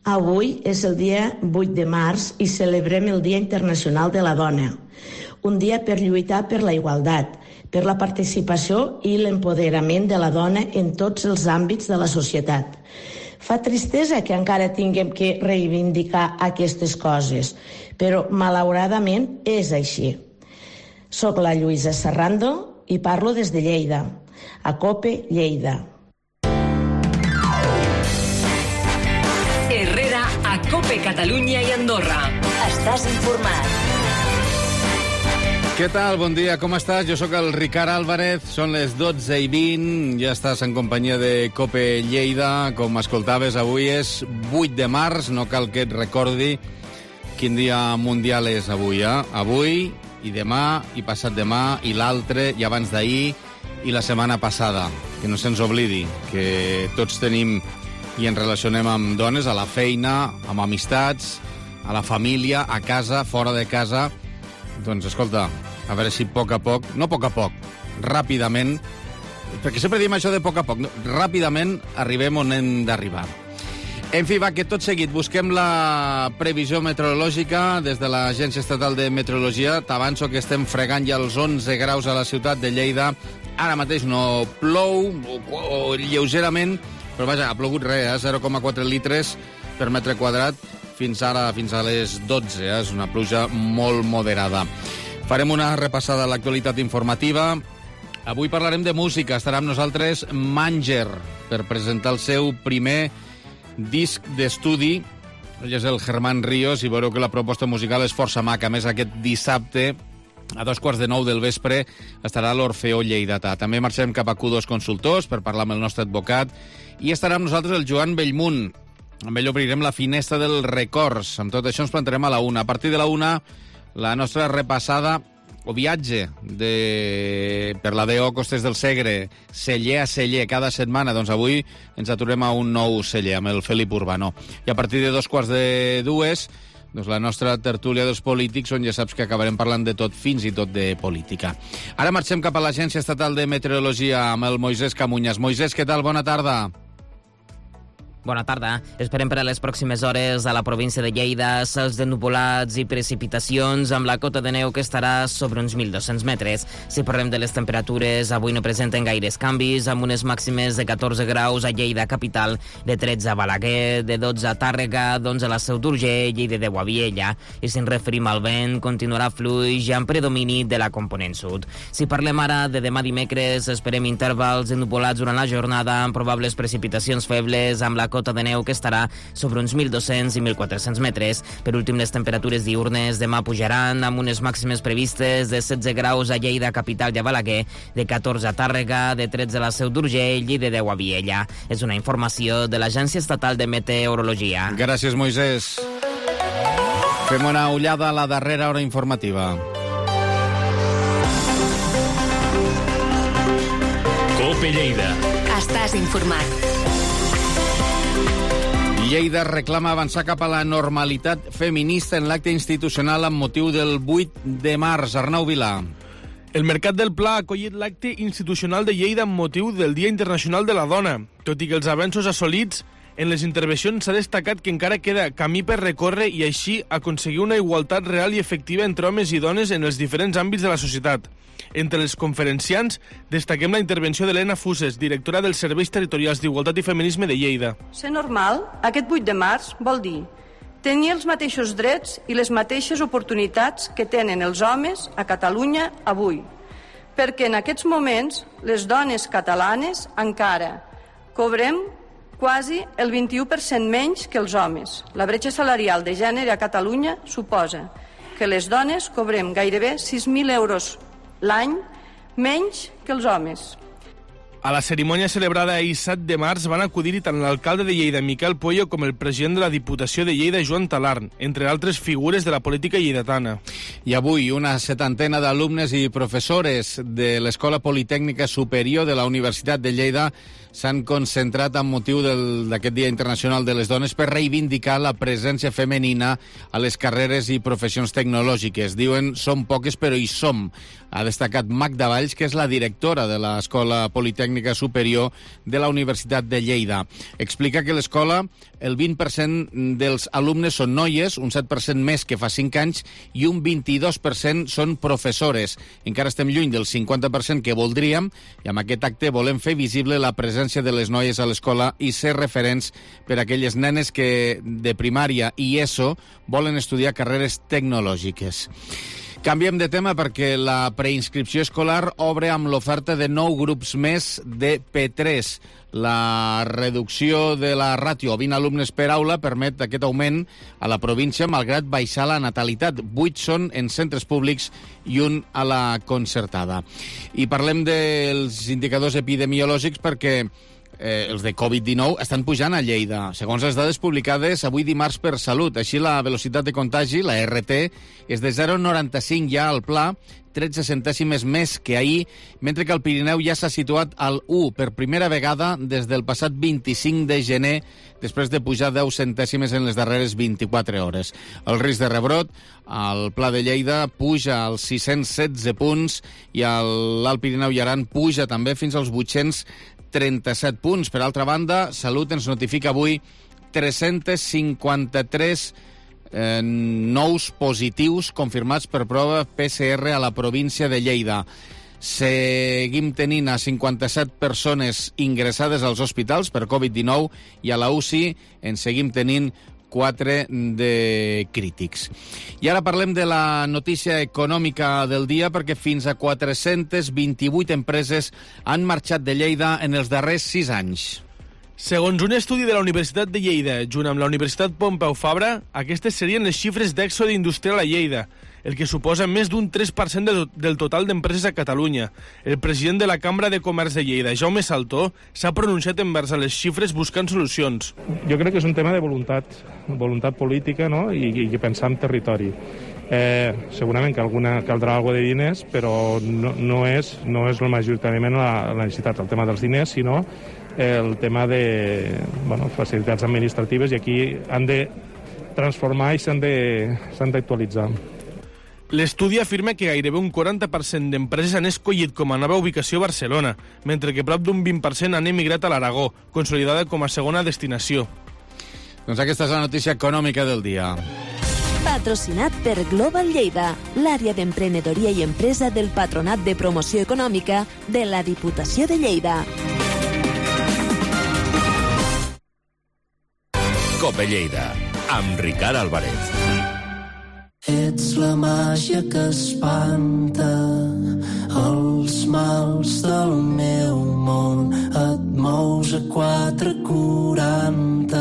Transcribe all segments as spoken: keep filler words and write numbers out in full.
Avui és el dia vuit de març i celebrem el Dia Internacional de la Dona. Un dia per lluitar per la igualtat, per la participació i l'empoderament de la dona en tots els àmbits de la societat. Fa tristesa que encara tinguem que reivindicar aquestes coses, però malauradament és així. Soc la Lluïsa Serrando i parlo des de Lleida, a COPE Lleida. Herrera a COPE Catalunya i Andorra. Estàs informat. Què tal? Bon dia, com estàs? Jo sóc el Ricard Álvarez, són les dotze i vint, ja estàs en companyia de COPE Lleida. Com escoltaves, avui és vuit de març, no cal que et recordi quin dia mundial és avui, eh? Avui, i demà, i passat demà, i l'altre, i abans d'ahir, i la setmana passada. Que no se'ns oblidi, que tots tenim i ens relacionem amb dones a la feina, amb amistats, a la família, a casa, fora de casa. Doncs, escolta, a veure si a poc a poc, no a poc a poc, ràpidament, perquè sempre diem això de a poc a poc, no, ràpidament arribem on hem d'arribar. En fi, va, que tot seguit busquem la previsió meteorològica des de l'Agència Estatal de Meteorologia. T'avanço que estem fregant ja els onze graus a la ciutat de Lleida. Ara mateix no plou, o, o lleugerament, però vaja, ha plogut res, eh? zero coma quatre litres per metre quadrat fins ara, fins a les dotze. Eh? És una pluja molt moderada. Farem una repassada a l'actualitat informativa. Avui parlarem de música. Estarà amb nosaltres Manger per presentar el seu primer disc d'estudi. Ell és el Germán Ríos i veureu que la proposta musical és força maca. A més, aquest dissabte, a dos quarts de nou del vespre, estarà a l'Orfeó Lleidatà. També marxem cap a Q dos Consultors per parlar amb el nostre advocat. I estarà amb nosaltres el Joan Bellmunt. Amb ell obrirem la finestra dels records. Amb tot això ens plantarem a la una. A partir de la una, la nostra repassada o viatge de... per la D O Costes del Segre, celler a celler, cada setmana. Doncs avui ens aturem a un nou celler, amb el Felip Urbano. I a partir de dos quarts de dues, doncs la nostra tertúlia dels polítics, on ja saps que acabarem parlant de tot, fins i tot de política. Ara marxem cap a l'Agència Estatal de Meteorologia amb el Moisès Camuñas. Moisès, què tal? Bona tarda. Bona tarda. Esperem per a les pròximes hores a la província de Lleida cels de nuvolats i precipitacions amb la cota de neu que estarà sobre uns mil dos-cents metres. Si parlem de les temperatures, avui no presenten gaires canvis, amb unes màximes de catorze graus a Lleida capital, de tretze a Balaguer, de dotze a Tàrrega, d'onze a la Seu d'Urgell i de deu a Viella. I si ens referim al vent, continuarà fluix amb predomini de la component sud. Si parlem ara de demà dimecres, esperem intervals de nuvolats durant la jornada amb probables precipitacions febles, amb la cota de neu que estarà sobre uns mil dos-cents i mil quatre-cents metres. Per últim, les temperatures diurnes demà pujaran amb unes màximes previstes de setze graus a Lleida capital i a Balaguer, de catorze a Tàrrega, de tretze a la Seu d'Urgell i de deu a Viella. És una informació de l'Agència Estatal de Meteorologia. Gràcies, Moisès. Fem una ullada a la darrera hora informativa. COPE Lleida. Estàs informat. Lleida reclama avançar cap a la normalitat feminista en l'acte institucional amb motiu del vuit de març. Arnau Vilà. El Mercat del Pla ha acollit l'acte institucional de Lleida amb motiu del Dia Internacional de la Dona. Tot i que els avenços assolits, en les intervencions s'ha destacat que encara queda camí per recórrer i així aconseguir una igualtat real i efectiva entre homes i dones en els diferents àmbits de la societat. Entre els conferenciants destaquem la intervenció d'Helena Fuses, directora dels Serveis Territorials d'Igualtat i Feminisme de Lleida. Ser normal, aquest vuit de març, vol dir tenir els mateixos drets i les mateixes oportunitats que tenen els homes a Catalunya avui. Perquè en aquests moments les dones catalanes encara cobrem quasi el vint-i-u per cent menys que els homes. La bretxa salarial de gènere a Catalunya suposa que les dones cobrem gairebé sis mil euros l'any menys que els homes. A la cerimònia celebrada ahir set de març van acudir-hi tant l'alcalde de Lleida, Miquel Pueyo, com el president de la Diputació de Lleida, Joan Talarn, entre altres figures de la política lleidatana. I avui una setantena d'alumnes i professores de l'Escola Politècnica Superior de la Universitat de Lleida s'han concentrat amb motiu d'aquest Dia Internacional de les Dones per reivindicar la presència femenina a les carreres i professions tecnològiques. Diuen, som poques però hi som. Ha destacat Magda Valls, que és la directora de l'Escola Politècnica Tècnica Superior de la Universitat de Lleida. Explica que l'escola, el vint per cent dels alumnes són noies, un set per cent més que fa cinc anys, i un vint-i-dos per cent són professores. Encara estem lluny del cinquanta per cent que voldríem, i amb aquest acte volem fer visible la presència de les noies a l'escola i ser referents per a aquelles nenes que de primària i ESO volen estudiar carreres tecnològiques. Canviem de tema perquè la preinscripció escolar obre amb l'oferta de nou grups més de P tres. La reducció de la ràtio a vint alumnes per aula permet aquest augment a la província, malgrat baixar la natalitat. Vuit són en centres públics i un a la concertada. I parlem dels indicadors epidemiològics perquè Eh, els de covid dinou estan pujant a Lleida. Segons les dades publicades avui dimarts per Salut, així la velocitat de contagi, la R T, és de zero coma noranta-cinc ja al Pla, tretze centèsimes més que ahir, mentre que el Pirineu ja s'ha situat al u per primera vegada des del passat vint-i-cinc de gener, després de pujar deu centèsimes en les darreres vint-i-quatre hores. El risc de rebrot al Pla de Lleida puja als sis-cents setze punts i l'Alt Pirineu i Aran puja també fins als vuit-cents trenta-set punts. Per altra banda, Salut ens notifica avui tres-cents cinquanta-tres eh, nous positius confirmats per prova P C R a la província de Lleida. Seguim tenint a cinquanta-set persones ingressades als hospitals per covid dinou i a la U C I en seguim tenint quatre de crítics. I ara parlem de la notícia econòmica del dia, perquè fins a quatre-cents vint-i-vuit empreses han marxat de Lleida en els darrers sis anys. Segons un estudi de la Universitat de Lleida, junt amb la Universitat Pompeu Fabra, aquestes serien les xifres d'èxode industrial a Lleida, el que suposa més d'un tres per cent del total d'empreses a Catalunya. El president de la Cambra de Comerç de Lleida, Jaume Saltó, s'ha pronunciat envers a les xifres buscant solucions. Jo crec que és un tema de voluntat, voluntat política, no? I, i pensar en territori. Eh, segurament que alguna caldrà alguna de diners, però no, no és, no és majoritàriament la, la necessitat, el tema dels diners, sinó el tema de bueno, facilitats administratives, i aquí han de transformar i s'han d'actualitzar. L'estudi afirma que gairebé un quaranta per cent d'empreses han escollit com a nova ubicació Barcelona, mentre que prop d'un vint per cent han emigrat a l'Aragó, consolidada com a segona destinació. Doncs aquesta és la notícia econòmica del dia. Patrocinat per Global Lleida, l'àrea d'emprenedoria i empresa del Patronat de Promoció Econòmica de la Diputació de Lleida. Cope Lleida, amb Ricard Álvarez. Ets la màgia que espanta els mals del meu món. Et mous a quatre coma quaranta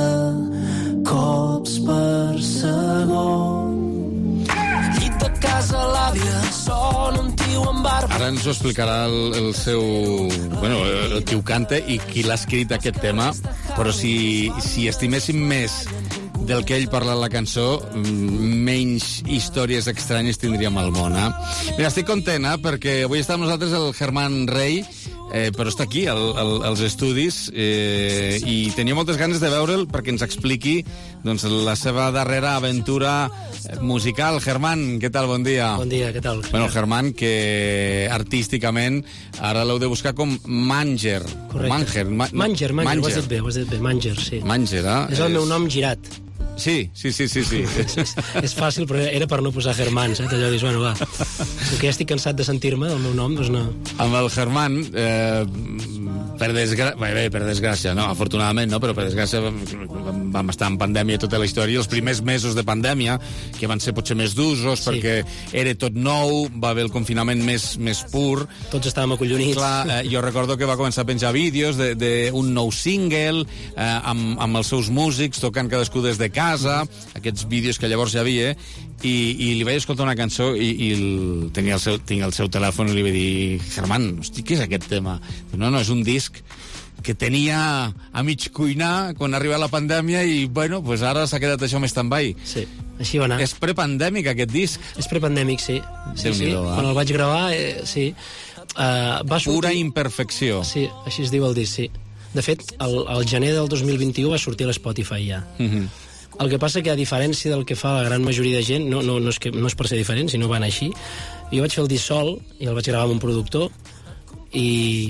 cops per segon. Llit de casa, l'àvia, son un tio amb barba. Ara ens ho explicarà el, el seu... Bueno, el qui ho canta i qui l'ha escrit aquest tema, però si, si estiméssim més del que ell parla a la cançó, menys històries estranyes tindríem al món, eh? Mira, estic content, eh? Perquè avui està amb nosaltres el Germán Rey, eh, però està aquí, al, al, als estudis, eh, i tenia moltes ganes de veure'l perquè ens expliqui doncs, la seva darrera aventura musical. Germán, què tal? Bon dia. Bon dia, què tal? Bueno, Germán, que artísticament ara l'heu de buscar com Manger. Correcte. Manger, ma Manger, Manger, Manger, ho has dit bé, ho has dit bé, Manger, sí. Manger, eh? És el meu nom girat. Sí, sí, sí, sí. sí. és, és fàcil, però era per no posar Germán, saps? Allò dius, bueno, va, que ja estic cansat de sentir-me del meu nom, doncs no. Amb el Germán, eh, per, desgra... bé, per desgràcia, no, afortunadament, no, però per desgràcia vam estar en pandèmia tota la història, els primers mesos de pandèmia, que van ser potser més d'usos, sí, perquè era tot nou, va haver el confinament més, més pur. Tots estàvem acollonits. Clar, eh, jo recordo que va començar a penjar vídeos d'un nou single, eh, amb, amb els seus músics, tocant cadascú des de casa, aquests vídeos que llavors hi havia, i, i li vaig escoltar una cançó i, i el, tenia el seu, tinc el seu telèfon i li vaig dir, Germán, hosti, què és aquest tema? No, no, és un disc que tenia a mig cuinar quan arriba la pandèmia i, bueno, pues ara s'ha quedat això més stand-by. Sí, així va anar. És prepandèmic, aquest disc? És prepandèmic, sí. sí, sí. Eh? Quan el vaig gravar, eh, sí. Uh, va sortir... Pura imperfecció. Sí, així es diu el disc, sí. De fet, el, el gener del dos mil vint-i-u va sortir a l'Spotify ja. Mhm. El que passa que, a diferència del que fa la gran majoria de gent, no, no, no, és, que, no és per ser diferent, sinó va anar així, jo vaig fer el disc sol i el vaig gravar amb un productor i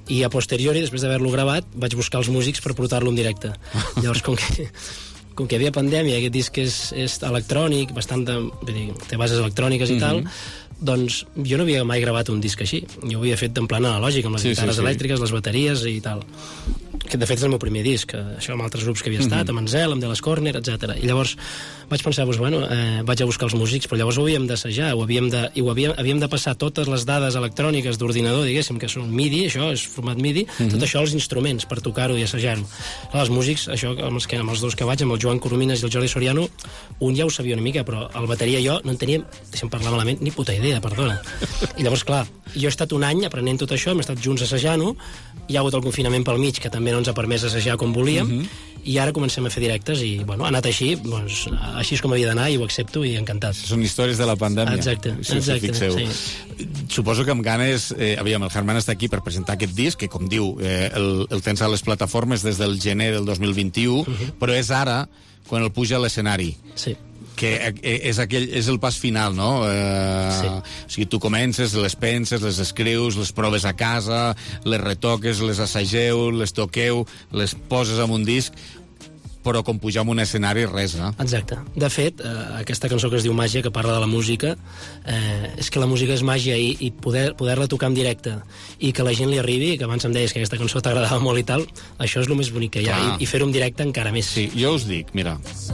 I a posteriori, després d'haver-lo gravat, vaig buscar els músics per portar-lo en directe. Llavors, com que, com que hi havia pandèmia, aquest disc és, és electrònic, bastant de, vull dir, té bases electròniques i mm-hmm. tal, doncs jo no havia mai gravat un disc així. Jo ho havia fet en plan analògic, amb les sí, guitarres sí, sí. elèctriques, les bateries i tal. Que de fet és el meu primer disc, això amb altres grups que havia estat, mm-hmm. amb Ansel, amb De Les Corner, etcètera. I llavors vaig pensar, doncs, bueno, eh, vaig a buscar els músics, però llavors ho havíem d'assajar, ho havíem de, i ho havíem, havíem de passar totes les dades electròniques d'ordinador, diguéssim, que són MIDI, això és format MIDI, mm-hmm. tot això als instruments per tocar-ho i assajar-ho. Els músics, això amb els, que, amb els dos que vaig, amb el Joan Coromines i el Jordi Soriano, un ja ho sabia una mica, però el bateria jo no en tenia, deixa'm parlar malament, ni puta idea, perdona. I llavors, clar, jo he estat un any aprenent tot això, hem estat junts assajant-ho, hi ha hagut el confinament pel mig, que també no ens ha permès assajar com volíem, mm-hmm. i ara comencem a fer directes i, bueno, ha anat així, doncs, així és com havia d'anar i ho accepto i encantat. Són històries de la pandèmia. Exacte, si exacte, sí. Suposo que amb ganes, eh, aviam, el Germán està aquí per presentar aquest disc, que com diu, eh, el, el tens a les plataformes des del gener del dos mil vint-i-u, mm-hmm. però és ara quan el puja a l'escenari. Sí. Que és, aquell, és el pas final, no? Eh, sí. O sigui, tu comences, les penses, les escrius, les proves a casa, les retoques, les assageu, les toqueu, les poses en un disc, però com pujar en un escenari, res, eh? Exacte. De fet, eh, aquesta cançó que es diu Màgia, que parla de la música, eh, és que la música és màgia i, i poder, poder-la tocar en directe i que la gent li arribi, que abans em deies que aquesta cançó t'agradava molt i tal, això és el més bonic que hi ha. I, i fer-ho en directe encara més. Sí, jo us dic, mira.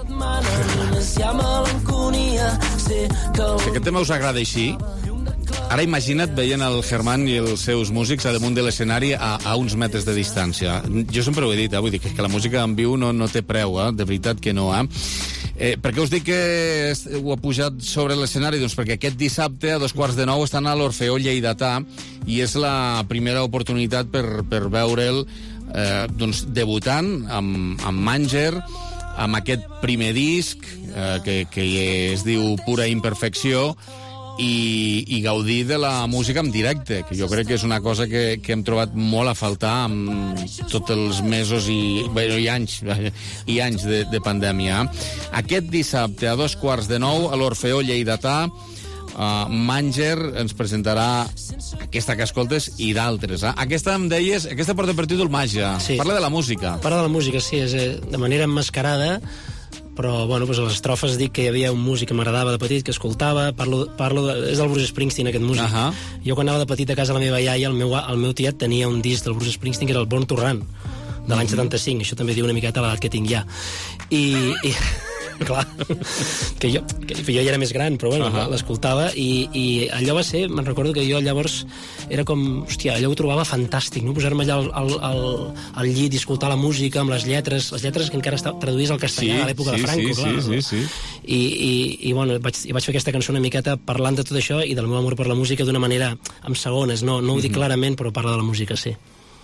Aquest tema us agrada així? Ara imagina't veient el Germán i els seus músics a damunt de l'escenari a, a uns metres de distància. Jo sempre ho he dit, eh? Vull dir que, que la música en viu no, no té preu, eh? De veritat que no, eh? Eh, per què us dic que ho ha pujat sobre l'escenari? Doncs perquè aquest dissabte a dos quarts de nou estan a l'Orfeó Lleidatà i és la primera oportunitat per, per veure'l eh, doncs, debutant amb, amb Manger, amb aquest primer disc eh, que, que es diu Pura Imperfecció, i, i gaudir de la música en directe, que jo crec que és una cosa que, que hem trobat molt a faltar amb tots els mesos i, bueno, i anys, i anys de, de pandèmia. Aquest dissabte a dos quarts de nou a l'Orfeó Lleidatà, uh, Manger ens presentarà aquesta que escoltes i d'altres. Eh? Aquesta em deies, aquesta porta per títol Màgia. Sí. Parla de la música. Parla de la música, sí, és de manera emmascarada, però bueno, doncs a les estrofes dic que hi havia un músic que m'agradava de petit, que escoltava, parlo, parlo de, és del Bruce Springsteen, aquest músic. Uh -huh. Jo quan anava de petit a casa a la meva iaia, el meu, el meu tiet tenia un disc del Bruce Springsteen que era el Born to Run, de l'any setanta-cinc, això també diu una miqueta l'edat que tinc ja. I... i clar, que jo, que jo ja era més gran, però bueno, uh -huh. l'escoltava i, i allò va ser, me'n recordo que jo llavors era com, hòstia, allò ho trobava fantàstic, no? Posar-me allà al, al, al, al llit i escoltar la música amb les lletres, les lletres que encara traduïs al castellà sí, a l'època sí, de Franco, sí, clar. Sí, sí, sí. I, i, i bueno, vaig, i vaig fer aquesta cançó una miqueta parlant de tot això i del meu amor per la música d'una manera amb segones, no, no ho dic mm-hmm. clarament, però parla de la música, sí.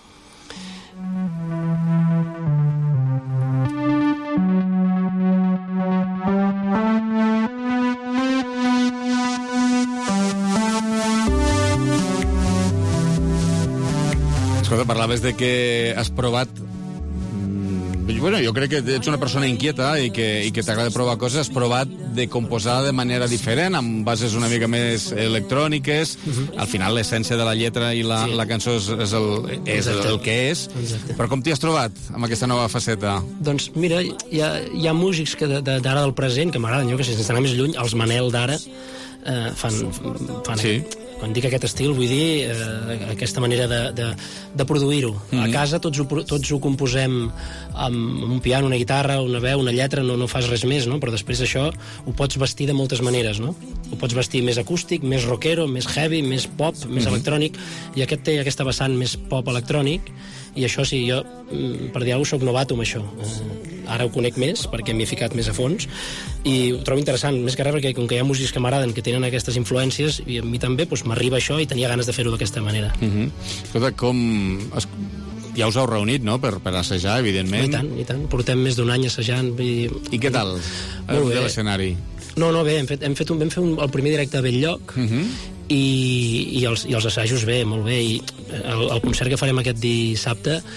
Escolta, parlaves de que has provat... Bueno, jo crec que ets una persona inquieta i que, i que t'agrada provar coses. Has provat de composar de manera diferent, amb bases una mica més electròniques. Uh-huh. Al final, l'essència de la lletra i la, sí. la cançó és, és, el, és el, el que és. Exacte. Però com t'hi has trobat amb aquesta nova faceta? Doncs mira, hi ha, hi ha músics que d'ara del present que m'agraden, jo que sé, sense anar més lluny, els Manel d'ara eh, fan... fan sí. Quan dic aquest estil, vull dir eh, aquesta manera de, de, de produir-ho. Mm-hmm. A casa tots ho, tots ho composem amb un piano, una guitarra, una veu, una lletra, no, no fas res més, no? Però després això ho pots vestir de moltes maneres, no? Ho pots vestir més acústic, més rockero, més heavy, més pop, més mm-hmm. electrònic, i aquest té aquesta vessant més pop electrònic, i això sí, jo, per dir alguna cosa, soc novato amb això. Eh, ara ho conec més, perquè m'hi he ficat més a fons, i ho trobo interessant, més que res, perquè com que hi ha músics que m'agraden, que tenen aquestes influències, i a mi també doncs, m'arriba això i tenia ganes de fer-ho d'aquesta manera. Mm-hmm. Escolta, com... Es... Ja us heu reunit, no?, per, per assajar, evidentment. I tant, i tant. Portem més d'un any assajant. I, I què tal, el de l'escenari? No, no, bé, hem fet, hem fet, un, vam fer un, el primer directe a Belllloc, mm-hmm. i, i, els, i els assajos bé, molt bé, i el, el concert que farem aquest dissabte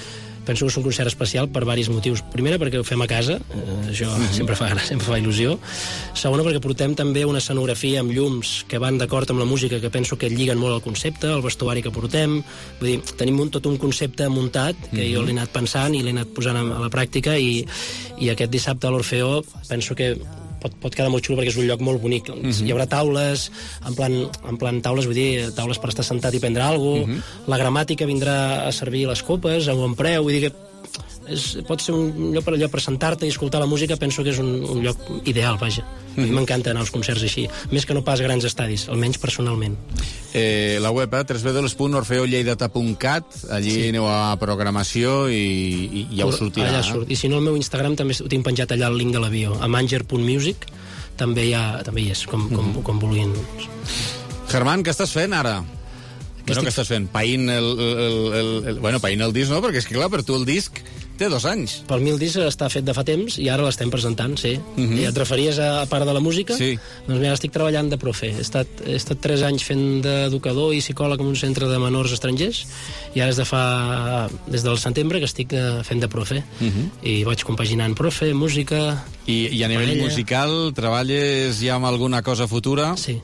penso que és un concert especial per diversos motius. Primera, perquè ho fem a casa, eh, això sempre fa, sempre fa il·lusió. Segona, perquè portem també una escenografia amb llums que van d'acord amb la música, que penso que lliguen molt al concepte, el vestuari que portem. Vull dir, tenim un, tot un concepte muntat que mm-hmm. jo l'he anat pensant i l'he anat posant a, a la pràctica, i, i aquest dissabte a l'Orfeó penso que Pot, pot quedar molt xulo perquè és un lloc molt bonic. Mm-hmm. Hi haurà taules, en plan, en plan taules, vull dir, taules per estar sentat i prendre alguna cosa. Mm-hmm. La gramàtica vindrà a servir les copes a bon preu, vull dir que és, pot ser un lloc per allò per sentar-te i escoltar la música. Penso que és un, un lloc ideal, vaja. Mm-hmm. A mi m'encanta anar als concerts així, més que no pas grans estadis, almenys personalment. Eh, la web, eh, w w w punt orfeo lleidata punt cat, allí sí. Aneu a programació i, i ja us sortirà. Allà surt. I si no, el meu Instagram també ho tinc penjat allà al link de l'avió, a manger punt music, també hi, ha, també hi és, com, com, mm-hmm. com vulguin. Germán, què estàs fent ara? Que bueno, estic... què estàs fent? Païnt el, el, el, el... Bueno, païnt el disc, no? Perquè és que, clar, per tu el disc té dos anys. Per mi el disc està fet de fa temps i ara l'estem presentant, sí. Mm-hmm. I et referies a part de la música? Sí. Doncs mira, estic treballant de profe. He estat, he estat tres anys fent d'educador i psicòleg en un centre de menors estrangers i ara des de fa... des del setembre que estic fent de profe. Mm-hmm. I vaig compaginant profe, música... I, i a nivell parella. Musical treballes ja amb alguna cosa futura? Sí.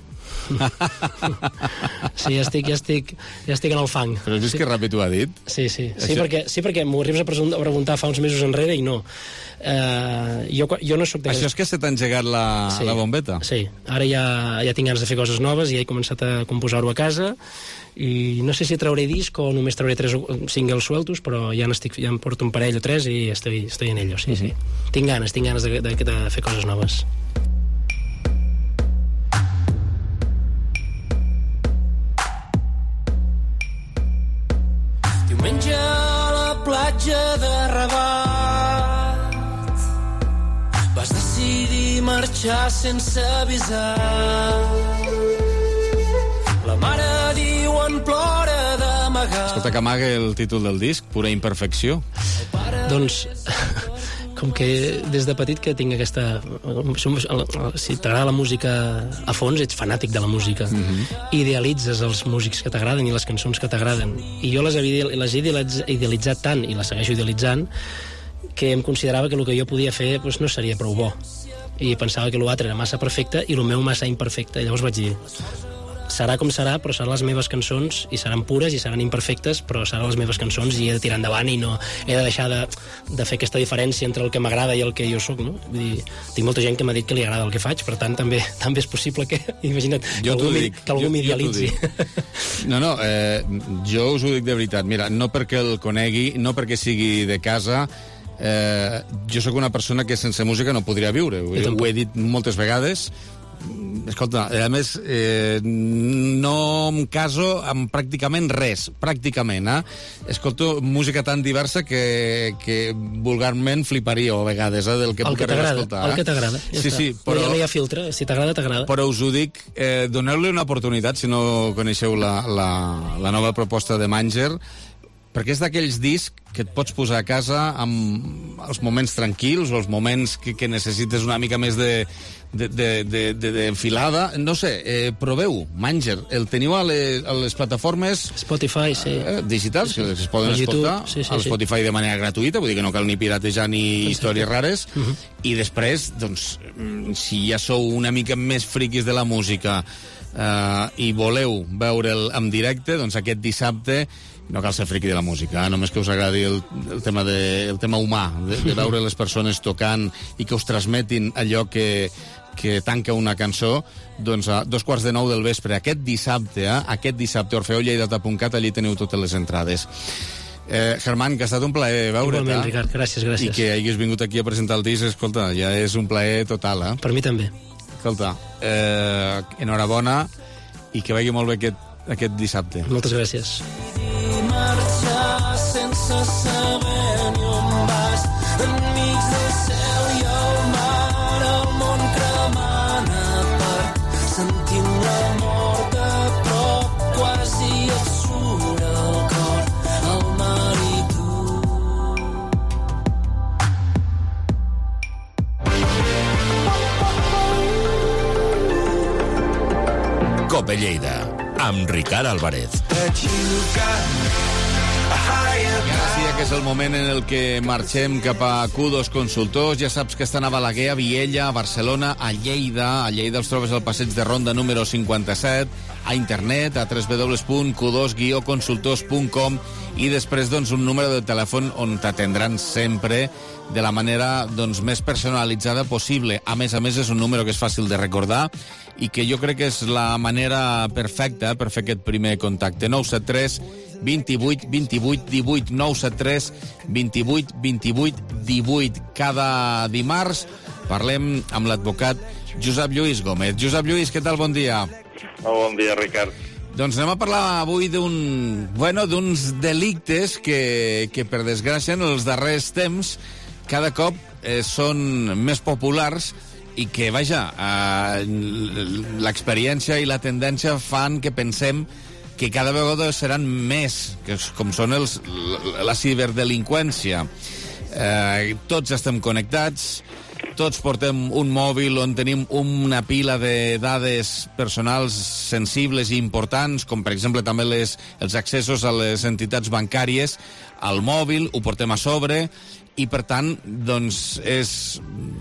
Sí, ja estic, ja estic, ja estic en el fang. Però has vist sí. que ràpid ho ha dit? Sí, sí, sí, Això... perquè, sí perquè m'ho arribes a preguntar fa uns mesos enrere i no. Uh, jo, jo no soc de... Això és que se t'ha engegat la, sí, la bombeta? Sí, ara ja, ja tinc ganes de fer coses noves i ja he començat a composar-ho a casa i no sé si trauré disc o només trauré tres singles sueltos, però ja, n'estic, ja em porto un parell o tres i estoy, estoy en ello, sí, mm-hmm. sí. Tinc ganes, tinc ganes de, de, de fer coses noves. Diumenge a la platja de Rabat vas decidir marxar sense avisar. La mare diu en plora d'amagar. Escolta, que amaga el títol del disc, Pura imperfecció. Doncs... com que des de petit que tinc aquesta... Si t'agrada la música a fons, ets fanàtic de la música. Mm-hmm. Idealitzes els músics que t'agraden i les cançons que t'agraden. I jo les he, les he idealitzat tant, i les segueixo idealitzant, que em considerava que el que jo podia fer doncs, no seria prou bo. I pensava que l'altre era massa perfecte i el meu massa imperfecte. I llavors vaig dir... serà com serà, però seran les meves cançons i seran pures i seran imperfectes, però seran les meves cançons i he de tirar endavant i no he de deixar de, de fer aquesta diferència entre el que m'agrada i el que jo sóc, no? Vull dir, tinc molta gent que m'ha dit que li agrada el que faig, per tant també també és possible que, imagina't, jo que algú, dic, que algú jo, m'idealitzi. Jo no, no, eh, jo us ho dic de veritat, mira, no perquè el conegui, no perquè sigui de casa, eh, jo sóc una persona que sense música no podria viure, ho, ho he dit moltes vegades. Escolta, a més, eh, no em caso amb pràcticament res, pràcticament, eh? Escolto música tan diversa que, que vulgarment fliparia a vegades, eh, del que el puc arribar a escoltar. El que t'agrada, ja sí, està. Sí, però... No hi ha filtre, si t'agrada, t'agrada. Però us ho dic, eh, doneu-li una oportunitat, si no coneixeu la, la, la nova proposta de Manger, perquè és d'aquells discs que et pots posar a casa amb els moments tranquils o els moments que, que necessites una mica més de d'enfilada. De, de, de no sé, eh, proveu Manger. El teniu a les, a les plataformes Spotify, sí. Eh, digitals, sí, sí. Que es poden YouTube, escoltar sí, sí, al Spotify sí. De manera gratuïta, vull dir que no cal ni piratejar ni sí. Històries rares. Uh-huh. I després, doncs, si ja sou una mica més friquis de la música eh, i voleu veure'l en directe, doncs aquest dissabte no cal ser friqui de la música, eh? Només que us agradi el, el, tema de, el tema humà, de, de veure les persones tocant i que us transmetin allò que, que tanca una cançó, doncs a dos quarts de nou del vespre, aquest dissabte, eh? Aquest dissabte, orfeo lleidata punt cat, allí teniu totes les entrades. Eh, Germán, que ha estat un plaer veure't. Igualment, Ricard, gràcies, gràcies. I que hagis vingut aquí a presentar el disc, escolta, ja és un plaer total, eh? Per mi també. Escolta, eh, enhorabona i que vagi molt bé aquest, aquest dissabte. Moltes gràcies. Marxar sense saber ni on vas, enmig del cel i el mar, el món cremant a part, sentint la mort a prop, quasi et surt el cor, el mar i tu. Cope Lleida, amb Ricard Álvarez. That you got I ara sí que és el moment en el que marxem cap a Q dos Consultors. Ja saps que estan a Balaguer, a Viella, a Barcelona, a Lleida. A Lleida els trobes al passeig de Ronda número cinquanta-set, a internet, a w w w punt q dos guió consultors punt com, i després doncs, un número de telèfon on t'atendran sempre de la manera doncs, més personalitzada possible. A més a més, és un número que és fàcil de recordar i que jo crec que és la manera perfecta per fer aquest primer contacte. nou set tres vint-i-vuit vint-i-vuit divuit, nou set tres vint-i-vuit vint-i-vuit divuit. Cada dimarts parlem amb l'advocat Josep Lluís Gómez. Josep Lluís, què tal? Bon dia. Oh, bon dia, Ricard. Doncs anem a parlar avui d'un, bueno, d'uns delictes que, que, per desgràcia, en els darrers temps cada cop eh, són més populars i que, vaja, eh, l'experiència i la tendència fan que pensem que cada vegada seran més, que és, com són els, la ciberdelinqüència. Eh, tots estem connectats, tots portem un mòbil on tenim una pila de dades personals sensibles i importants, com per exemple també les, els accessos a les entitats bancàries al mòbil, ho portem a sobre, i per tant, doncs, és...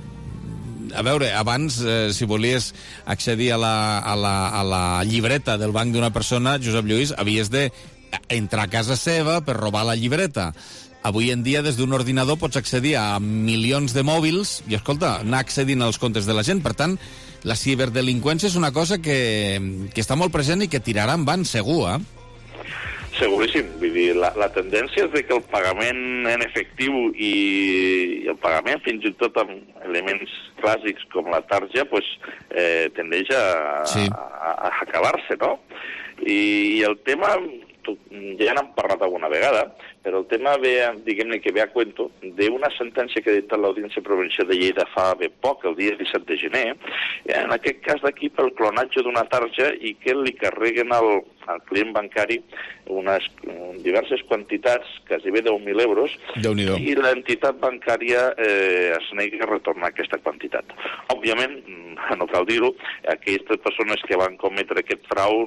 A veure, abans, eh, si volies accedir a la, a, la, a la llibreta del banc d'una persona, Josep Lluís, havies d'entrar a casa seva per robar la llibreta. Avui en dia, des d'un ordinador, pots accedir a milions de mòbils i, escolta, anar accedint als comptes de la gent. Per tant, la ciberdelinqüència és una cosa que, que està molt present i que tirarà endavant, segur, eh? Seguríssim. Vull dir, la, la tendència és de que el pagament en efectiu i, i el pagament, fins i tot amb elements clàssics com la tarja, pues, eh, tendeix a, sí. a, a acabar-se, no? I, i el tema... ja n'hem parlat alguna vegada, però el tema ve, diguem-ne que ve a cuento d'una sentència que ha dictat l'Audiència Provincial de Lleida fa ben poc, el dia disset de gener, en aquest cas d'aquí pel clonatge d'una tarja i que li carreguen al, al client bancari unes diverses quantitats, quasi bé deu mil euros, i l'entitat bancària eh, es nega a retornar aquesta quantitat. Òbviament, no cal dir-ho, aquestes persones que van cometre aquest frau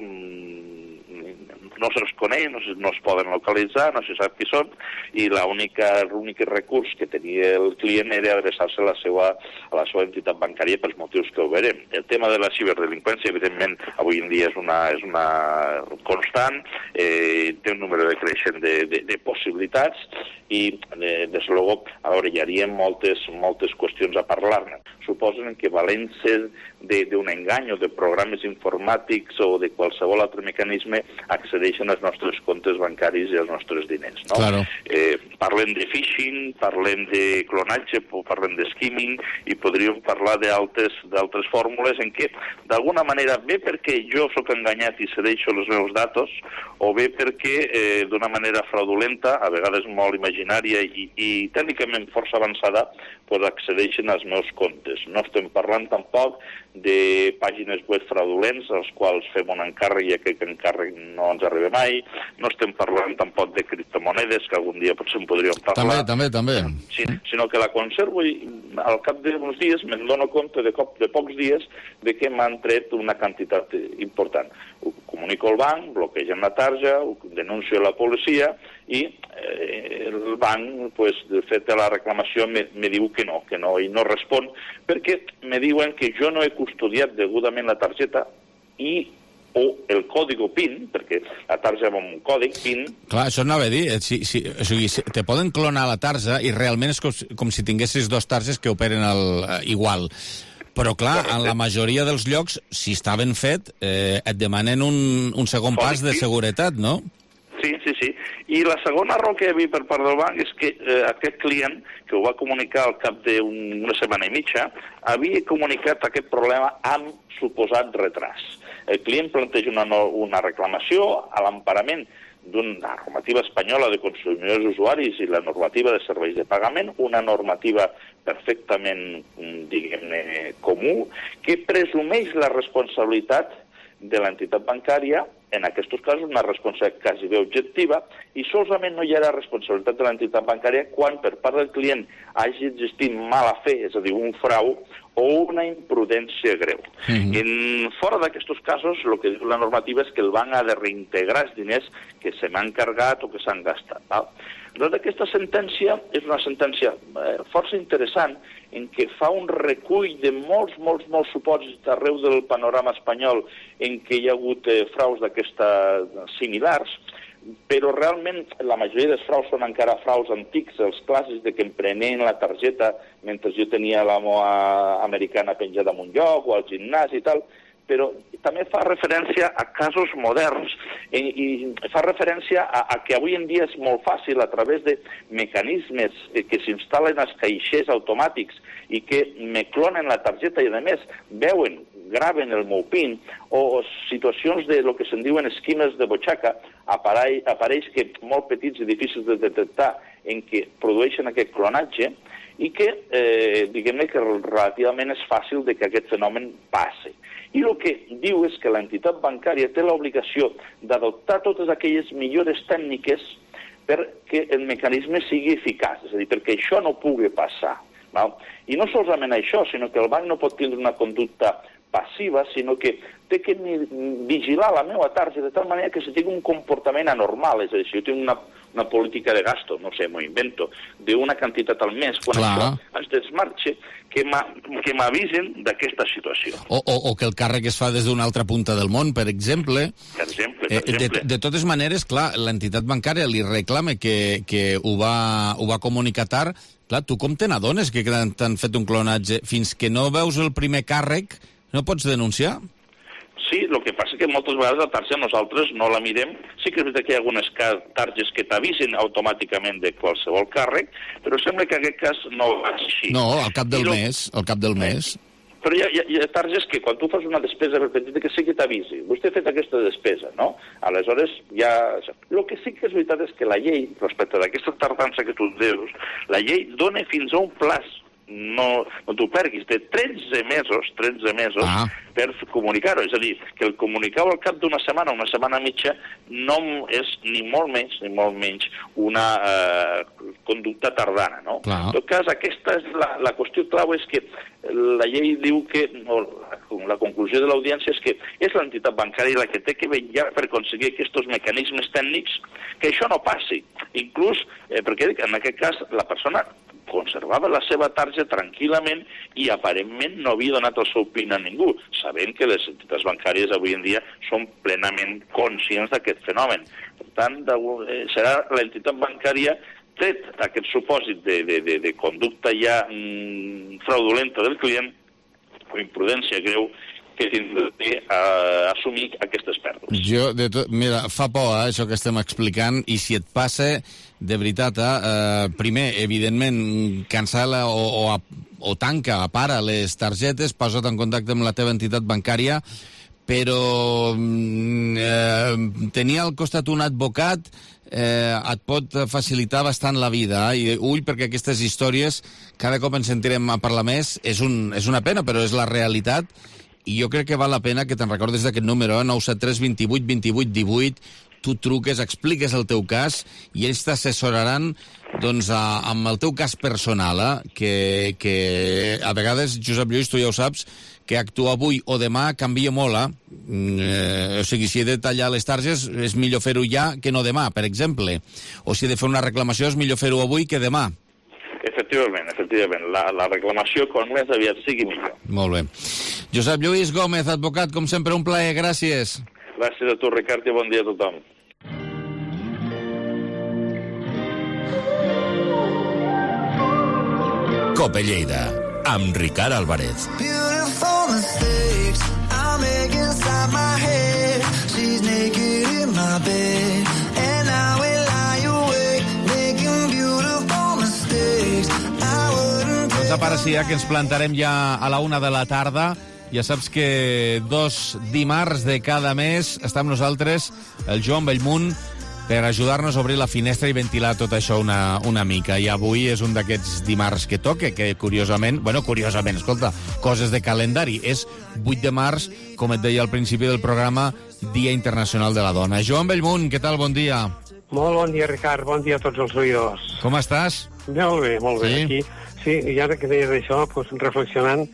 no se'ls coneix, no, se, no es poden localitzar, no se sap qui són, i l'únic recurs que tenia el client era adreçar-se a la seva, a la seva entitat bancària pels motius que ho veurem. El tema de la ciberdelinqüència, evidentment, avui en dia és una, és una constant, eh, té un número de creixent de, de, de possibilitats, i, de, des luego, a veure, hi hauria moltes, moltes qüestions a parlar-ne. Suposen que valent-se d'un engany o de programes informàtics o de qualsevol altre mecanisme accedeixen als nostres comptes bancaris i als nostres diners. No? Claro. Eh, parlem de phishing, parlem de clonatge, parlem de skimming i podríem parlar d'altres fórmules en què, d'alguna manera, bé perquè jo sóc enganyat i cedeixo els meus datos, o bé perquè eh, d'una manera fraudulenta, a vegades molt imaginària i, i tècnicament força avançada, pues accedeixen als meus comptes. No estem parlant tampoc de pàgines web fraudulents als quals fem un encàrrec i aquest encàrrec no ens arriba mai. No estem parlant tampoc de criptomonedes, que algun dia potser en podríem parlar. També, també, també. Sí, sinó que la conservo i al cap d'uns dies me'n dono compte de, cop, de pocs dies de que m'han tret una quantitat important. Ho comunico al banc, bloquegen la tarja, ho denuncio a la policia i eh, el banc, pues, de fet, de la reclamació me, me diu que no, que no, i no respon, perquè me diuen que jo no he custodiat degudament la targeta i o el código PIN, perquè la tarja va amb un còdic PIN... Clar, això anava a dir, si, si, o sigui, si te poden clonar la tarja i realment és com, com si tinguessis dos targes que operen el, eh, igual. Però, clar, correcte. En la majoria dels llocs, si està ben fet, eh, et demanen un, un segon còdic pas de PIN. Seguretat, no? Sí, sí, sí. I la segona raó que hi havia per part del banc és que eh, aquest client, que ho va comunicar al cap d'una setmana i mitja, havia comunicat aquest problema amb suposat retras. El client planteja una, no, una reclamació a l'emparament d'una normativa espanyola de consumidors usuaris i la normativa de serveis de pagament, una normativa perfectament, diguem-ne, comú, que presumeix la responsabilitat de l'entitat bancària en aquests casos, una responsabilitat quasi bé objectiva i solament no hi ha responsabilitat de l'entitat bancària quan per part del client hagi existit mala fe, és a dir, un frau o una imprudència greu. Mm-hmm. En, fora d'aquests casos, el que diu la normativa és que el banc ha de reintegrar els diners que se m'han carregat o que s'han gastat. Val? Doncs aquesta sentència és una sentència eh, força interessant en què fa un recull de molts, molts, molts supòsits arreu del panorama espanyol en què hi ha hagut eh, fraus d'aquestes similars, però realment la majoria dels fraus són encara fraus antics, els clàssics de que em prenien la targeta mentre jo tenia la moa americana penjada en un lloc o al gimnàs i tal, però també fa referència a casos moderns i, i fa referència a, a que avui en dia és molt fàcil a través de mecanismes que s'instal·len als caixers automàtics i que me clonen la targeta i a més veuen, graven el meu PIN o situacions de lo que se'n diuen esquemes de butxaca, aparell, aparells que molt petits i difícils de detectar en què produeixen aquest clonatge i que, eh, diguem-ne, que relativament és fàcil de que aquest fenomen passi. I el que diu és que l'entitat bancària té l'obligació d'adoptar totes aquelles millores tècniques perquè el mecanisme sigui eficaç, és a dir, perquè això no pugui passar. Val? I no solament això, sinó que el banc no pot tindre una conducta passiva, sinó que té que vigilar la meva targeta de tal manera que si tinc un comportament anormal, és a dir, si jo tinc una, una política de gasto, no sé, m'ho invento, d'una quantitat al mes, quan Clar. això es desmarxe, que m'avisen d'aquesta situació. O, o, o que el càrrec es fa des d'una altra punta del món, per exemple. Per exemple, per eh, exemple. De, de totes maneres, clar, l'entitat bancària li reclama que, que ho, va, ho va comunicar tard. Clar, tu com te n'adones que t'han fet un clonatge? Fins que no veus el primer càrrec, no pots denunciar? Sí, el que passa que moltes vegades la targeta nosaltres no la mirem. Sí que és veritat que hi ha algunes targetes que t'avisen automàticament de qualsevol càrrec, però sembla que en aquest cas no va així. No, al cap del lo... mes, al cap del mes. Però hi ha, hi, ha, hi ha targetes que quan tu fas una despesa per petita que sí que t'avisi. Vostè ha fet aquesta despesa, no? Aleshores, ja... El que sí que és veritat és que la llei, respecte d'aquesta tardança que tu dius, la llei dona fins a un plaç, no, no t'ho perguis, té tretze mesos, tretze mesos ah. per comunicar-ho. És a dir, que el comunicar-ho al cap d'una setmana, una setmana mitja, no és ni molt menys, ni molt menys una eh, conducta tardana, no? Clar. En tot cas, aquesta és la, la qüestió clau, és que la llei diu que, no, la, la conclusió de l'audiència és que és l'entitat bancària la que té que vetllar per aconseguir aquests mecanismes tècnics que això no passi. Inclús, eh, perquè en aquest cas la persona conservava la seva targeta tranquil·lament i aparentment no havia donat el seu PIN a ningú, sabent que les entitats bancàries avui en dia són plenament conscients d'aquest fenomen. Per tant, serà l'entitat bancària, tret aquest supòsit de, de, de, de conducta ja mm, fraudulenta del client o imprudència greu, que tindrà d'assumir uh, aquestes pèrdues. Jo, de tot, mira, fa por, eh, això que estem explicant, i si et passa, de veritat, eh, primer, evidentment, cancel·la o, o, o tanca, para les targetes, posa't en contacte amb la teva entitat bancària, però eh, tenir al costat un advocat eh, et pot facilitar bastant la vida, eh? I ull, perquè aquestes històries cada cop ens sentirem a parlar més, és, un, és una pena, però és la realitat. I jo crec que val la pena que te'n recordes d'aquest número, eh? nou set tres dos vuit dos vuit un vuit, tu truques, expliques el teu cas i ells t'assessoraran doncs, a, amb el teu cas personal, eh? que, que a vegades, Josep Lluís, tu ja ho saps, que actuar avui o demà canvia molt. Eh? Eh, o sigui, si he de tallar les targes, és millor fer-ho ja que no demà, per exemple. O si he de fer una reclamació, és millor fer-ho avui que demà. Efectivament, efectivament. La, la reclamació, com més aviat sigui, millor. Molt bé. Josep Lluís Gómez, advocat, com sempre, un plaer. Gràcies. Gràcies a tu, Ricard, i bon dia a tothom. Cope Lleida, amb Ricard Álvarez. Beautiful mistakes I make inside my head. She's naked in my bed and I will lie awake making beautiful mistakes. Doncs a part sí, eh, que ens plantarem ja a la una de la tarda. Ja saps que dos dimarts de cada mes està amb nosaltres el Joan Bellmunt per ajudar-nos a obrir la finestra i ventilar tot això una, una mica. I avui és un d'aquests dimarts que toca, que curiosament, bueno, curiosament, escolta, coses de calendari, és vuit de març, com et deia al principi del programa, Dia Internacional de la Dona. Joan Bellmunt, què tal? Bon dia. Molt bon dia, Ricard. Bon dia a tots els oïdors. Com estàs? Molt bé, molt bé. Sí? Aquí, sí, i ara que deies això, doncs, reflexionant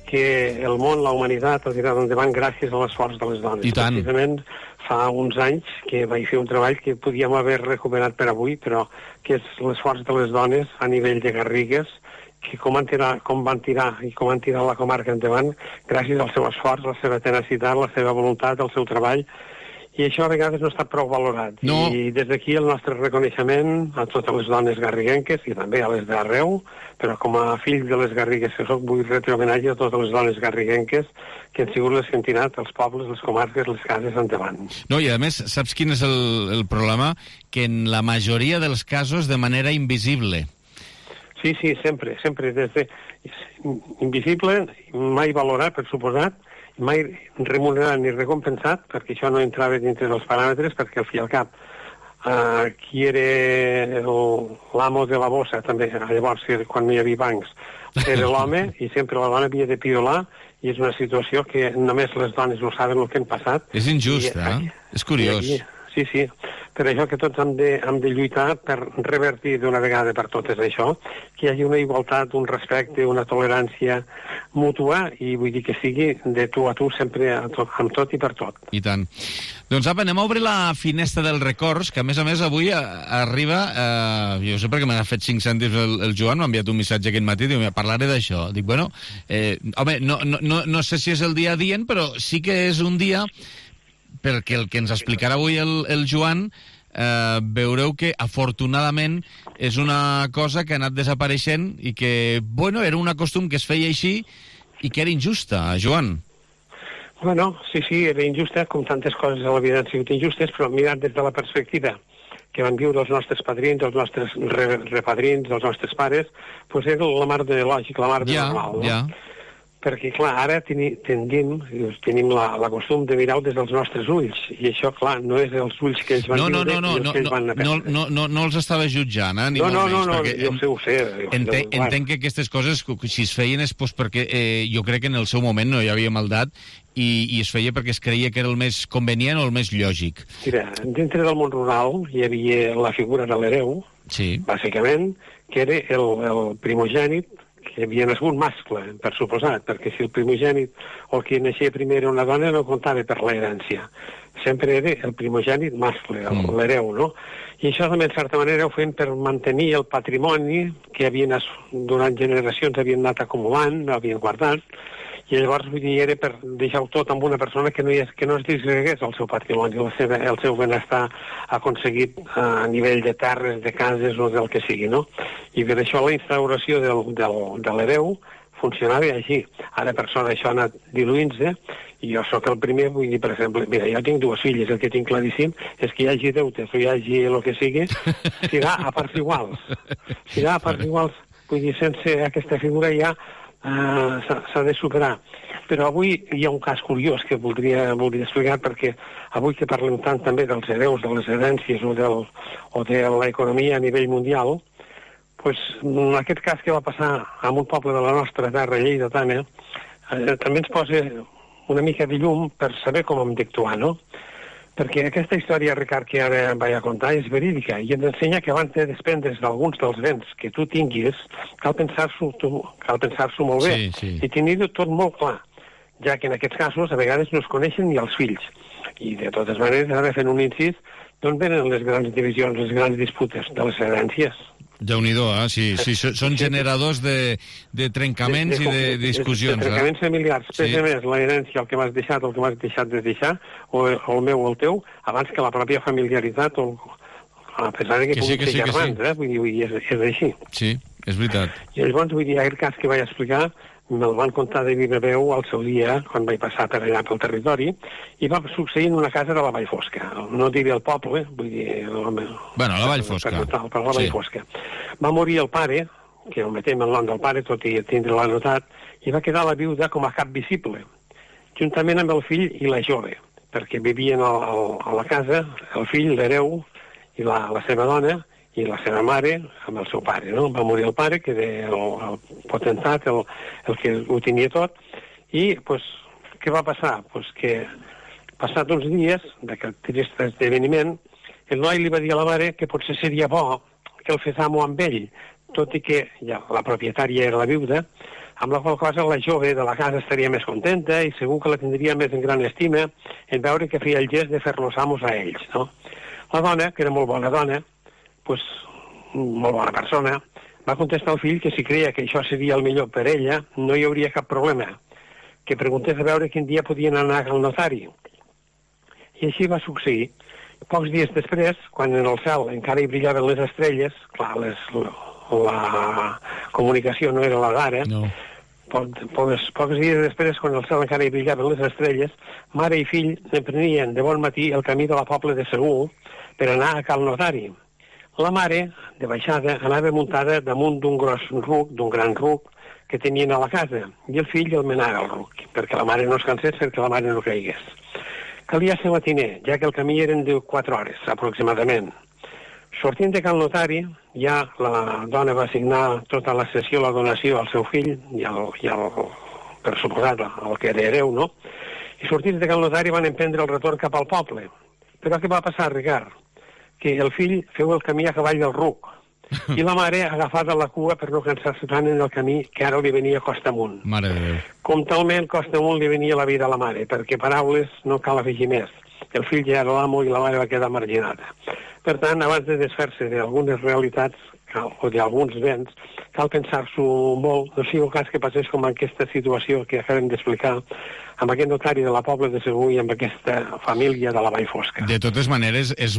que el món, la humanitat, ha tirat endavant gràcies a l'esforç de les dones. I tant. Precisament fa uns anys que vaig fer un treball que podíem haver recuperat per avui, però que és l'esforç de les dones a nivell de Garrigues, que com van tirar, com van tirar i com van tirar la comarca endavant gràcies al seu esforç, la seva tenacitat, la seva voluntat, el seu treball, i això a vegades no està prou valorat. No. I des d'aquí el nostre reconeixement a totes les dones garriguenques i també a les d'arreu, però com a fill de les Garrigues que soc, vull retre homenatge a totes les dones garriguenques que han sigut les que han tirat els pobles, les comarques, les cases endavant. No, i a més, saps quin és el, el problema? Que en la majoria dels casos de manera invisible. Sí, sí, sempre, sempre, des de invisible, mai valorat, per suposat, mai remunerat ni recompensat, perquè això no entrava dintre dels paràmetres, perquè al fi i al cap uh, qui era l'amo de la bossa, també, llavors, quan no hi havia bancs, era l'home, i sempre la dona havia de pidolar, i és una situació que només les dones no saben el que han passat. És injust, eh? És curiós. Aquí, sí, sí. Per això que tots hem de, hem de lluitar per revertir d'una vegada per totes això, que hi hagi una igualtat, un respecte, una tolerància mútua, i vull dir que sigui de tu a tu sempre a tot, amb tot i per tot. I tant. Doncs apa, anem a obrir la finestra dels records, que a més a més avui a, arriba, eh, jo sé perquè m'ha fet cinc cèntims el, el Joan, m'ha enviat un missatge aquest matí, diu, parlaré d'això. Dic, bueno, eh, home, no, no, no, no sé si és el dia dient, però sí que és un dia perquè el que ens explicarà avui el, el Joan, eh, veureu que afortunadament és una cosa que ha anat desapareixent i que, bueno, era un costum que es feia així i que era injusta, Joan. Bueno, sí, sí, era injusta, com tantes coses a la vida han sigut injustes, però mirat des de la perspectiva que van viure els nostres padrins, els nostres re, repadrins, els nostres pares, doncs era la mar de lògic, la mar de ja, normal, no? Ja. Perquè, clar, ara teni, tendim, tenim la, la costum de mirar-ho des dels nostres ulls, i això, clar, no és els ulls que ells van no, no, viure no, no, i els no, que ells van no, aprendre. No, no, no els estava jutjant, eh, ni no, molt no, menys. No, no, perquè jo sé, ho sé. Entenc, bueno. entenc que aquestes coses, si es feien, és pues, perquè eh, jo crec que en el seu moment no hi havia maldat i, i es feia perquè es creia que era el més convenient o el més lògic. Mira, dintre del món rural hi havia la figura de l'hereu, sí. Bàsicament, que era el, el primogènit, que havia nascut mascle, per suposat, perquè si el primogènit o el que naixia primer era una dona no comptava per l'herència. Sempre era el primogènit mascle, mm. l'hereu, no? I això també, en certa manera, ho feien per mantenir el patrimoni que havien, durant generacions havien anat acumulant, havien guardat, i llavors, vull dir, era per deixar-ho tot amb una persona que no, hi és, que no es disgregués el seu patrimoni, la seva, el seu benestar aconseguit a nivell de terres, de cases o del que sigui, no? I per això la instauració del, del, de l'hereu funcionava així. Ara, per sort, això ha anat diluint-se, i jo sóc el primer, vull dir, per exemple, mira, jo tinc dues filles, el que tinc claríssim és que hi hagi deutes o hi hagi el que sigui, serà a parts iguals. Serà a parts iguals, vull dir, sense aquesta figura ja Uh, s'ha de superar. Però avui hi ha un cas curiós que voldria, voldria explicar, perquè avui que parlem tant també dels hereus, de les herències o, del, o de l'economia a nivell mundial, pues, en aquest cas que va passar en un poble de la nostra terra, lleidatana, eh, també ens posa una mica de llum per saber com hem d'actuar, no? Perquè aquesta història, Ricard, que ara vaig a contar, és verídica i ens ensenya que abans de desprendre's d'alguns dels béns que tu tinguis, cal pensar-s'ho cal pensar-s'ho molt bé, sí, sí. I tenir-ho tot molt clar, ja que en aquests casos a vegades no es coneixen ni els fills. I de totes maneres, ara fent un incís, d'on venen les grans divisions, les grans disputes de les herències? Déu-n'hi-do, eh? Sí, sí, són generadors de, de trencaments de, de, i de discussions. De, de trencaments eh? familiars. Sí. Pesa més l'herència, el que m'has deixat, el que m'has deixat de deixar, o, o el meu o el teu, abans que la pròpia familiaritat, o, a pesar de que, que puguin ser sí, germans, sí. eh? Vull dir, és, és així. Sí, és veritat. I llavors, vull dir, aquest cas que vaig explicar, me'l van contar de viva veu al seu dia, quan vaig passar per allà pel territori, i va succeir en una casa de la Vall Fosca. No diré el poble, vull dir... Bueno, la Vall Fosca. Per, per, per la Vall sí. Fosca. Va morir el pare, que el metem el nom del pare, tot i tindre-la anotat, i va quedar la viuda com a cap visible, juntament amb el fill i la jove, perquè vivien a, a, a la casa, el fill, l'hereu, i la, la seva dona i la seva mare amb el seu pare, no? Va morir el pare, que era el, el potentat, el, el que ho tenia tot, i, pues, què va passar? Pues que, passat uns dies d'aquest trist esdeveniment, el noi li va dir a la mare que potser seria bo que el fes amo amb ell, tot i que ja la propietària era la viuda, amb la qual cosa la jove de la casa estaria més contenta i segur que la tindria més en gran estima en veure que feia el gest de fer-los amos a ells, no? La dona, que era molt bona dona, pues, molt bona persona, va contestar al fill que si creia que això seria el millor per ella, no hi hauria cap problema, que preguntés a veure quin dia podien anar al notari. I així va succeir. Pocs dies després, quan en el cel encara hi brillaven les estrelles, clar, les, la comunicació no era la d'ara, no. Pocs, pocs, pocs dies després, quan el cel encara hi brillaven les estrelles, mare i fill emprenien de bon matí el camí de la Pobla de Segur per anar a cal notari. La mare, de baixada, anava muntada damunt d'un gros ruc, d'un gran ruc, que tenien a la casa, i el fill el menava al ruc, perquè la mare no es cansés, perquè la mare no caigués. Calia ser matiner, ja que el camí eren de quatre hores, aproximadament. Sortint de cal notari, ja la dona va assignar tota la sessió, la donació al seu fill, i al, i al per suposat, el que era hereu, no? I sortint de cal notari van emprendre el retorn cap al poble. Però què va passar, Ricard? Que el fill feu el camí a cavall del ruc, i la mare agafada la cua per no cansar-se tant en el camí que ara li venia costa amunt. Mare de Déu. Com talment costa amunt li venia la vida a la mare, perquè paraules no cal afegir més. El fill ja era l'amo i la mare va quedar marginada. Per tant, abans de desfer-se d'algunes realitats cal, o d'alguns béns, cal pensar-s'ho molt, no sigui el cas que passés com aquesta situació que acabem d'explicar amb aquest notari de la Pobla de Segur i amb aquesta família de la Vall Fosca. De totes maneres, és,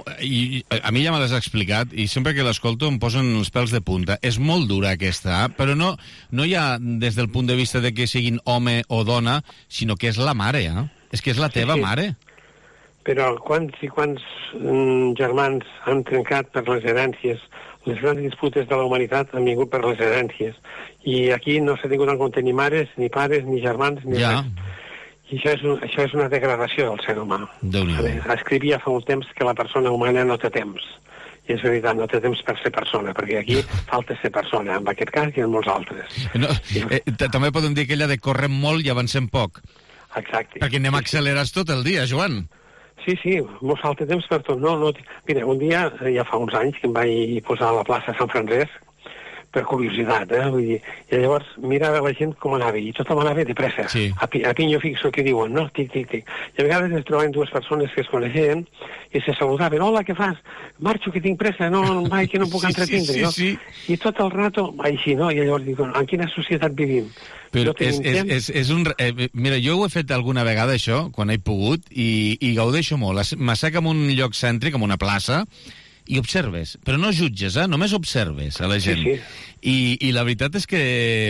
i, a mi ja me l'has explicat, i sempre que l'escolto em posen els pèls de punta. És molt dura aquesta, però no, no hi ha des del punt de vista de que siguin home o dona, sinó que és la mare, eh? És que és la teva sí, sí. mare. Però quants i quants mm, germans han trencat per les herències? Les grans disputes de la humanitat han vingut per les herències. I aquí no s'ha tingut en compte ni mares, ni pares, ni germans, ni ja. res. I això és, un, això és una degradació del ser humà. Escrivia fa un temps que la persona humana no té temps. I és veritat, no té temps per ser persona, perquè aquí falta ser persona, en aquest cas i en molts altres. No, eh, també podem dir que ella de córrer molt i avancem poc. Exacte. Perquè anem accelerats tot el dia, Joan. Sí, sí, molt falta temps per tot. No, no, mira, un dia, ja fa uns anys, que em vaig posar a la plaça Sant Francesc, per curiositat, eh? Vull dir, i llavors mirava la gent com anava, i tothom anava de pressa, sí. a, pi, a pinyo fixo, que diuen, no? Tic, tic, tic. I a vegades es trobaven dues persones que es coneixien i se saludaven, hola, què fas? Marxo, que tinc pressa, no, no, vai, que no puc sí, entretindre, sí, sí, no? Sí. I tot el rato, així, no? I llavors dic, en quina societat vivim? Però no és, és, és, és un... Eh, mira, jo ho he fet alguna vegada, això, quan he pogut, i, i gaudeixo molt. M'asseca en un lloc cèntric, en una plaça, i observes, però no jutges, eh? Només observes a la gent. Sí, sí. I, I la veritat és que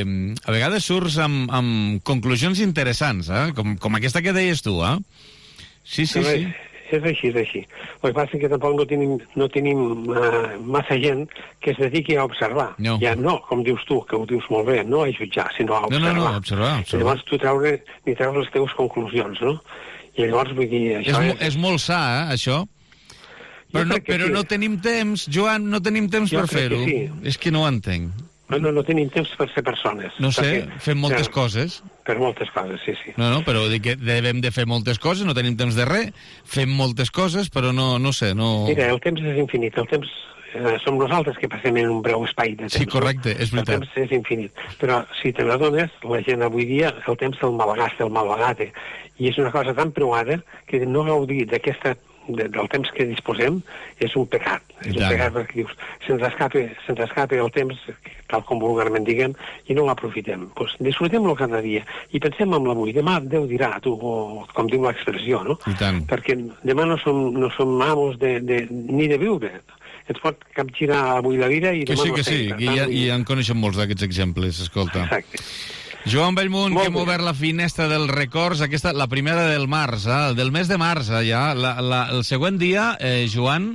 a vegades surts amb, amb conclusions interessants, eh? com, com aquesta que deies tu, eh? Sí, sí, però sí. És, és així, és així. El que passa és que tampoc no tenim, no tenim uh, massa gent que es dediqui a observar. No. Ja no, com dius tu, que ho dius molt bé, no a jutjar, sinó a observar. No, no, no, observar, observar. I llavors tu treure, ni treure les teves conclusions, no? I llavors vull dir... Això és, és... és molt sa, eh, això? Però, no, però sí. no tenim temps, Joan, no tenim temps jo per fer-ho. Sí. És que no ho entenc. No, no, no tenim temps per ser persones. No sé, perquè, fem moltes ja, coses. Per moltes coses, sí, sí. No, no, però dic que devem de fer moltes coses, no tenim temps de res, fem moltes coses, però no, no sé, no... Mira, el temps és infinit, el temps... Eh, som nosaltres que passem en un breu espai de temps. Sí, correcte, no? És veritat. El temps és infinit. Però si te n'adones, la gent avui dia, el temps el malgasta, el malbagata. I és una cosa tan preuada que no gaudir d'aquesta... De, del temps que disposem és un pecat. És un pecat perquè dius, se'ns escape, se'ns escape el temps, tal com vulgarment diguem, i no l'aprofitem. Pues disfrutem-lo cada dia i pensem en l'avui. Demà Déu dirà, tu, o com diu l'expressió, no? Perquè demà no som, no som amos de, de, ni de viure. Ens pot capgirar avui la vida i que demà sí, no que sé. Sí, que sí, i, i en coneixem molts d'aquests exemples, escolta. Exacte. Joan Bellmunt, que hem obert la finestra dels records, aquesta, la primera del març, eh, del mes de març, eh, ja. La, la, el següent dia, eh, Joan,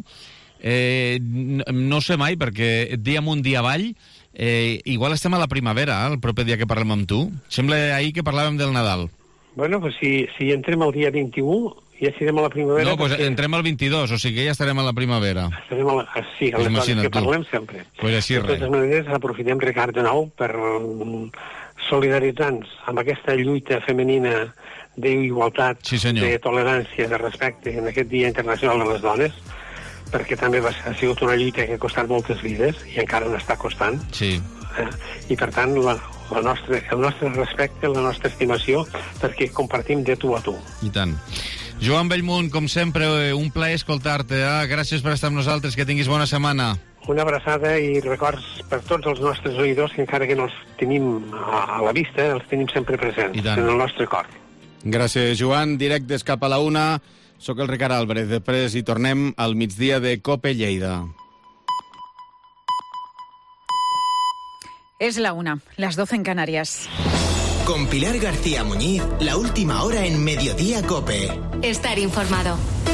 eh, no sé mai, perquè dia amunt, dia avall, eh, igual estem a la primavera, eh, el proper dia que parlem amb tu. Sembla ahir que parlàvem del Nadal. Bueno, pues si, si entrem el dia vint-i-u ja serem a la primavera. No, doncs perquè... entrem al vint-i-dos, o sigui que ja estarem a la primavera. Estarem a la... Sí, a les coses que parlem sempre. Pues així de totes maneres, aprofitem, Ricard, de nou per solidaritzar-nos amb aquesta lluita femenina d'igualtat, sí, de tolerància, de respecte en aquest Dia Internacional de les Dones, perquè també va, ha sigut una lluita que ha costat moltes vides i encara n'està costant. Sí. Eh? I, per tant, la, la nostra, el nostre respecte, la nostra estimació, perquè compartim de tu a tu. I tant. Joan Bellmunt, com sempre, un plaer escoltar-te. Eh? Gràcies per estar amb nosaltres, que tinguis bona setmana. Una abraçada i records per tots els nostres oïdors, que encara que no els tenim a, a la vista, els tenim sempre presents en el nostre cor. Gràcies, Joan. Directes cap a la una. Soc el Ricard Álvarez. Després hi tornem al migdia de COPE Lleida. Es la una, las doce en Canarias. Con Pilar García Muñiz, la última hora en Mediodía COPE. Estar informado.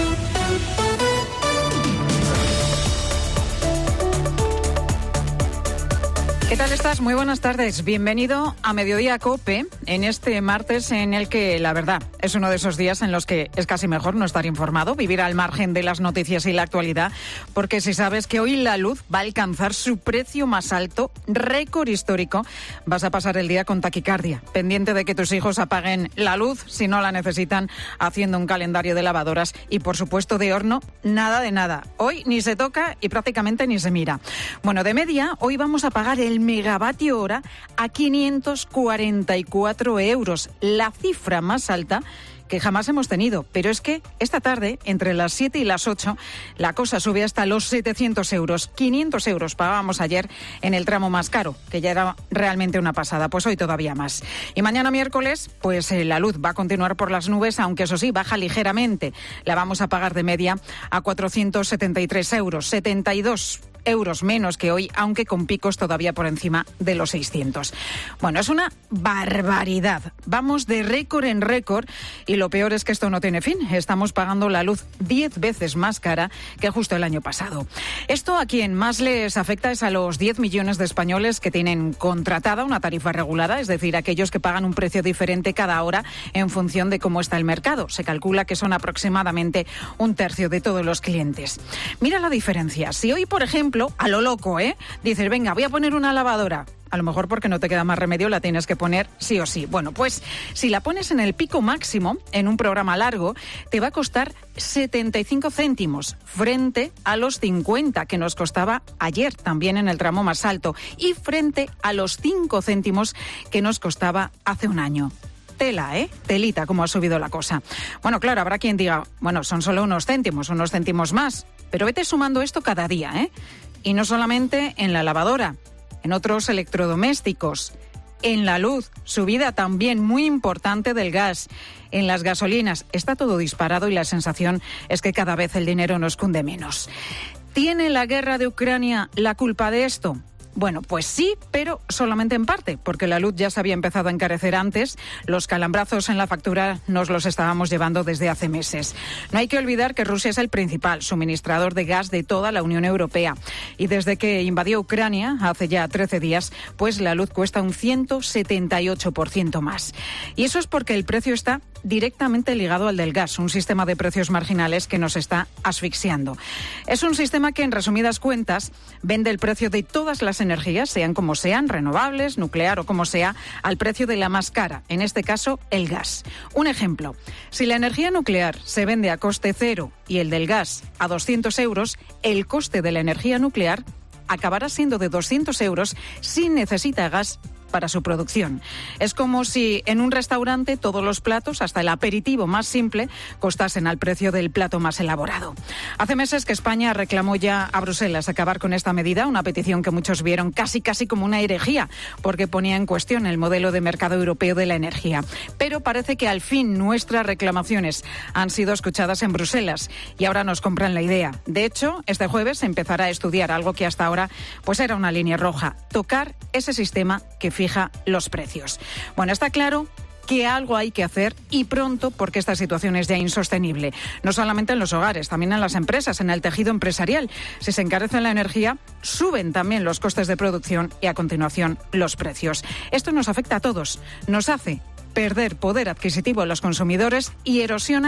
¿Qué tal estás? Muy buenas tardes. Bienvenido a Mediodía COPE en este martes en el que, la verdad, es uno de esos días en los que es casi mejor no estar informado, vivir al margen de las noticias y la actualidad, porque si sabes que hoy la luz va a alcanzar su precio más alto, récord histórico, vas a pasar el día con taquicardia, pendiente de que tus hijos apaguen la luz si no la necesitan, haciendo un calendario de lavadoras y, por supuesto, de horno, nada de nada. Hoy ni se toca y prácticamente ni se mira. Bueno, de media, hoy vamos a pagar el megavatio hora a quinientos cuarenta y cuatro euros, la cifra más alta que jamás hemos tenido. Pero es que esta tarde, entre las siete y las ocho, la cosa sube hasta los setecientos euros. quinientos euros pagábamos ayer en el tramo más caro, que ya era realmente una pasada. Pues hoy todavía más. Y mañana miércoles, pues eh, la luz va a continuar por las nubes, aunque eso sí, baja ligeramente. La vamos a pagar de media a cuatrocientos setenta y tres euros, setenta y dos euros menos que hoy, aunque con picos todavía por encima de los seiscientos. Bueno, es una barbaridad. Vamos de récord en récord y lo peor es que esto no tiene fin. Estamos pagando la luz diez veces más cara que justo el año pasado. Esto a quien más les afecta es a los diez millones de españoles que tienen contratada una tarifa regulada, es decir, aquellos que pagan un precio diferente cada hora en función de cómo está el mercado. Se calcula que son aproximadamente un tercio de todos los clientes. Mira la diferencia. Si hoy, por ejemplo, a lo loco, ¿eh? Dices, venga, voy a poner una lavadora. A lo mejor porque no te queda más remedio, la tienes que poner sí o sí. Bueno, pues si la pones en el pico máximo, en un programa largo, te va a costar setenta y cinco céntimos, frente a los cincuenta que nos costaba ayer, también en el tramo más alto, y frente a los cinco céntimos que nos costaba hace un año. Tela, ¿eh? Telita, como ha subido la cosa. Bueno, claro, habrá quien diga, bueno, son solo unos céntimos, unos céntimos más. Pero vete sumando esto cada día, ¿eh? Y no solamente en la lavadora, en otros electrodomésticos, en la luz, subida también muy importante del gas, en las gasolinas. Está todo disparado y la sensación es que cada vez el dinero nos cunde menos. ¿Tiene la guerra de Ucrania la culpa de esto? Bueno, pues sí, pero solamente en parte, porque la luz ya se había empezado a encarecer antes. Los calambrazos en la factura nos los estábamos llevando desde hace meses. No hay que olvidar que Rusia es el principal suministrador de gas de toda la Unión Europea. Y desde que invadió Ucrania, hace ya trece días, pues la luz cuesta un ciento setenta y ocho por ciento más. Y eso es porque el precio está directamente ligado al del gas, un sistema de precios marginales que nos está asfixiando. Es un sistema que, en resumidas cuentas, vende el precio de todas las energías, sean como sean, renovables, nuclear o como sea, al precio de la más cara, en este caso, el gas. Un ejemplo, si la energía nuclear se vende a coste cero y el del gas a doscientos euros, el coste de la energía nuclear acabará siendo de doscientos euros si necesita gas para su producción. Es como si en un restaurante todos los platos, hasta el aperitivo más simple, costasen al precio del plato más elaborado. Hace meses que España reclamó ya a Bruselas acabar con esta medida, una petición que muchos vieron casi casi como una herejía, porque ponía en cuestión el modelo de mercado europeo de la energía. Pero parece que al fin nuestras reclamaciones han sido escuchadas en Bruselas y ahora nos compran la idea. De hecho, este jueves se empezará a estudiar algo que hasta ahora pues era una línea roja, tocar ese sistema que fija los precios. Bueno, está claro que algo hay que hacer y pronto, porque esta situación es ya insostenible. No solamente en los hogares, también en las empresas, en el tejido empresarial. Si se encarece la energía, suben también los costes de producción y a continuación los precios. Esto nos afecta a todos, nos hace perder poder adquisitivo a los consumidores y erosiona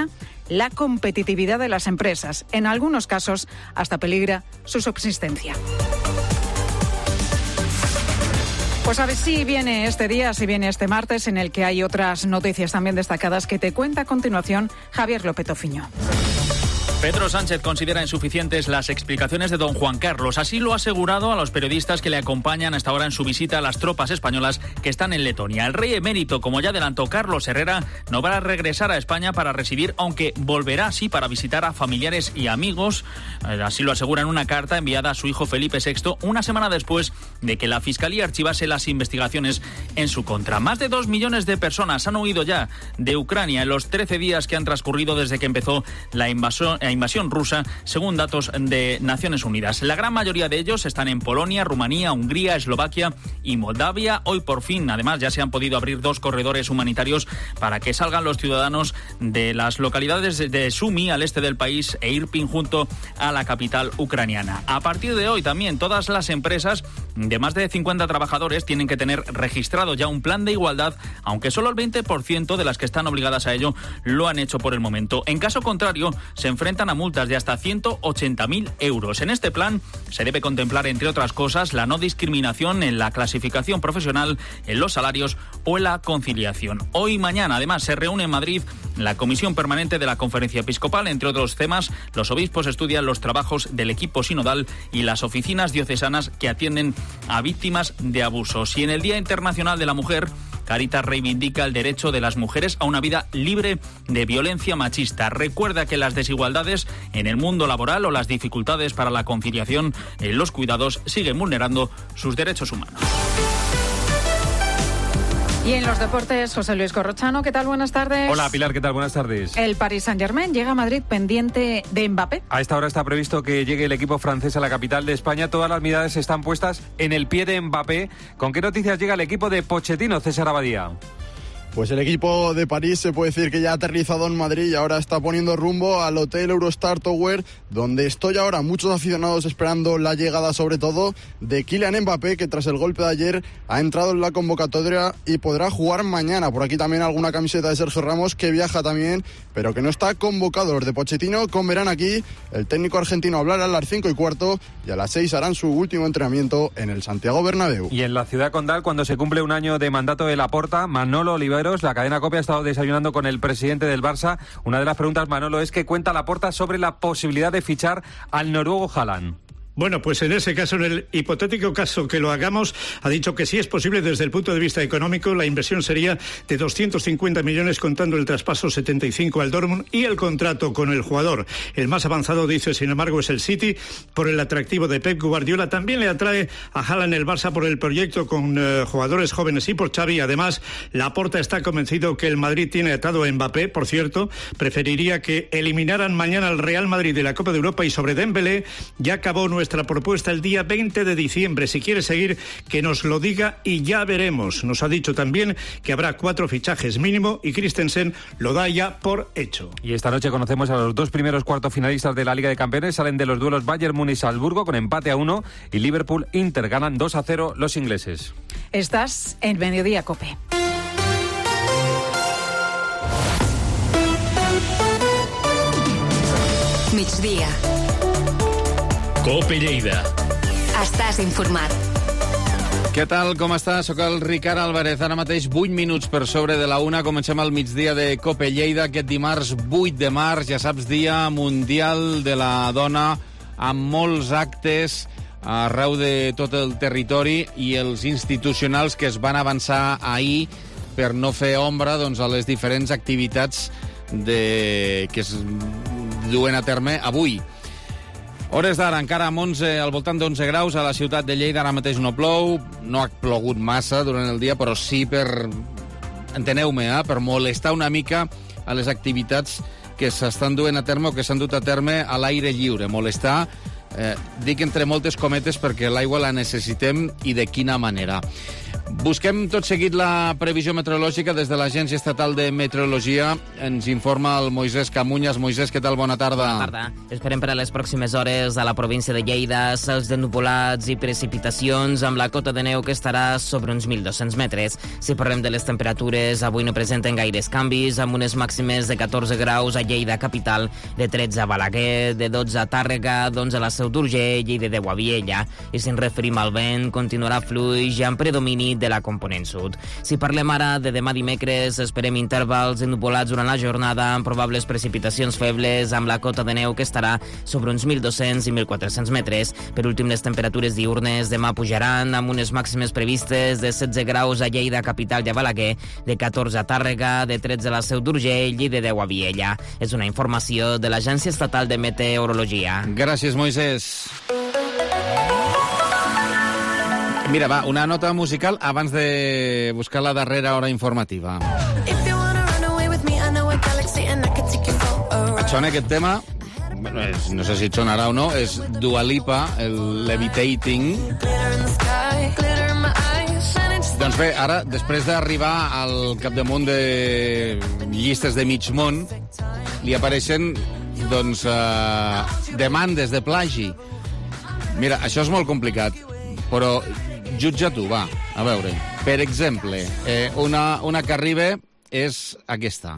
la competitividad de las empresas. En algunos casos, hasta peligra su subsistencia. Pues a ver si viene este día, si viene este martes, en el que hay otras noticias también destacadas que te cuenta a continuación Javier López Ofiño. Pedro Sánchez considera insuficientes las explicaciones de don Juan Carlos. Así lo ha asegurado a los periodistas que le acompañan hasta ahora en su visita a las tropas españolas que están en Letonia. El rey emérito, como ya adelantó Carlos Herrera, no va a regresar a España para residir, aunque volverá sí para visitar a familiares y amigos. Así lo asegura en una carta enviada a su hijo Felipe sexto, una semana después de que la Fiscalía archivase las investigaciones en su contra. Más de dos millones de personas han huido ya de Ucrania en los trece días que han transcurrido desde que empezó la invasión invasión rusa, según datos de Naciones Unidas. La gran mayoría de ellos están en Polonia, Rumanía, Hungría, Eslovaquia y Moldavia. Hoy por fin, además, ya se han podido abrir dos corredores humanitarios para que salgan los ciudadanos de las localidades de Sumi, al este del país, e Irpin, junto a la capital ucraniana. A partir de hoy también todas las empresas de más de cincuenta trabajadores tienen que tener registrado ya un plan de igualdad, aunque solo el veinte por ciento de las que están obligadas a ello lo han hecho por el momento. En caso contrario, se enfrentan a multas de hasta ciento ochenta mil euros. En este plan se debe contemplar, entre otras cosas, la no discriminación en la clasificación profesional, en los salarios o en la conciliación. Hoy y mañana, además, se reúne en Madrid la Comisión Permanente de la Conferencia Episcopal. Entre otros temas, los obispos estudian los trabajos del equipo sinodal y las oficinas diocesanas que atienden a víctimas de abusos. Y en el Día Internacional de la Mujer, Cáritas reivindica el derecho de las mujeres a una vida libre de violencia machista. Recuerda que las desigualdades en el mundo laboral o las dificultades para la conciliación en los cuidados siguen vulnerando sus derechos humanos. Y en los deportes, José Luis Corrochano, ¿qué tal? Buenas tardes. Hola, Pilar, ¿qué tal? Buenas tardes. El Paris Saint-Germain llega a Madrid pendiente de Mbappé. A esta hora está previsto que llegue el equipo francés a la capital de España. Todas las miradas están puestas en el pie de Mbappé. ¿Con qué noticias llega el equipo de Pochettino, César Abadía? Pues el equipo de París se puede decir que ya ha aterrizado en Madrid y ahora está poniendo rumbo al Hotel Eurostar Tower, donde estoy ahora. Muchos aficionados esperando la llegada, sobre todo, de Kylian Mbappé, que tras el golpe de ayer ha entrado en la convocatoria y podrá jugar mañana. Por aquí también alguna camiseta de Sergio Ramos, que viaja también, pero que no está convocado. Los de Pochettino comerán aquí. El técnico argentino hablará a las cinco y cuarto y a las seis harán su último entrenamiento en el Santiago Bernabéu. Y en la ciudad condal, cuando se cumple un año de mandato de Laporta, Manolo Oliveros, la cadena COPE, ha estado desayunando con el presidente del Barça. Una de las preguntas, Manolo, es que cuenta Laporta sobre la posibilidad de fichar al noruego Haaland. Bueno, pues en ese caso, en el hipotético caso que lo hagamos, ha dicho que sí es posible desde el punto de vista económico. La inversión sería de doscientos cincuenta millones, contando el traspaso setenta y cinco al Dortmund y el contrato con el jugador. El más avanzado, dice, sin embargo, es el City, por el atractivo de Pep Guardiola. También le atrae a Haaland el Barça por el proyecto con eh, jugadores jóvenes y por Xavi. Además, Laporta está convencido que el Madrid tiene atado a Mbappé. Por cierto, preferiría que eliminaran mañana al Real Madrid de la Copa de Europa. Y sobre Dembélé, ya acabó nuestra Nuestra propuesta el día veinte de diciembre. Si quiere seguir, que nos lo diga y ya veremos. Nos ha dicho también que habrá cuatro fichajes mínimo y Christensen lo da ya por hecho. Y esta noche conocemos a los dos primeros cuartos finalistas de la Liga de Campeones. Salen de los duelos Bayern Múnich-Salzburgo con empate a uno y Liverpool-Inter. Ganan dos a cero los ingleses. Estás en Mediodía COPE. Migdia. COPE Lleida. Estàs informat. Què tal, com està? Soc el Ricard Álvarez. Ara mateix vuit minuts per sobre de la una. Comencem el migdia de COPE Lleida, aquest dimarts vuit de març, ja saps, Dia Mundial de la Dona, amb molts actes arreu de tot el territori i els institucionals que es van avançar ahir per no fer ombra, doncs, a les diferents activitats de... que es duen a terme avui. Hores d'ara, encara amb onze, al voltant d'onze graus a la ciutat de Lleida. Ara mateix no plou, no ha plogut massa durant el dia, però sí per, enteneu-me, eh, per molestar una mica a les activitats que s'estan duent a terme o que s'han dut a terme a l'aire lliure. Molestar, eh, dic entre moltes cometes, perquè l'aigua la necessitem i de quina manera. Busquem tot seguit la previsió meteorològica des de l'Agència Estatal de Meteorologia. Ens informa el Moisès Camunyas. Moisès, què tal? Bona tarda. Bona tarda. Esperem per a les pròximes hores a la província de Lleida cels de nuvolats i precipitacions amb la cota de neu que estarà sobre uns mil dos-cents metres. Si parlem de les temperatures, avui no presenten gaires canvis, amb unes màximes de catorze graus a Lleida capital, de tretze a Balaguer, de dotze a Tàrrega, d'onze a la Seu d'Urgell i de deu a Viella. I si ens referim al vent, continuarà fluix amb predomini de la component sud. Si parlem ara de demà dimecres, esperem intervals ennuvolats durant la jornada amb probables precipitacions febles amb la cota de neu que estarà sobre uns mil dos-cents i mil quatre-cents metres. Per últim, les temperatures diurnes demà pujaran amb unes màximes previstes de setze graus a Lleida capital i a Balaguer, de catorze a Tàrrega, de tretze a la Seu d'Urgell i de deu a Viella. És una informació de l'Agència Estatal de Meteorologia. Gràcies, Moisès. Mira, va, una nota musical abans de buscar la darrera hora informativa. Et sona aquest tema? Bueno, és, no sé si et sonarà o no, és Dua Lipa, el Levitating. Doncs bé, ara, després d'arribar al capdamunt de llistes de mig món, li apareixen, doncs, eh, demandes de plagi. Mira, això és molt complicat, però jutja tu, va, a veure. Per exemple, eh, una, una que arriba és aquesta.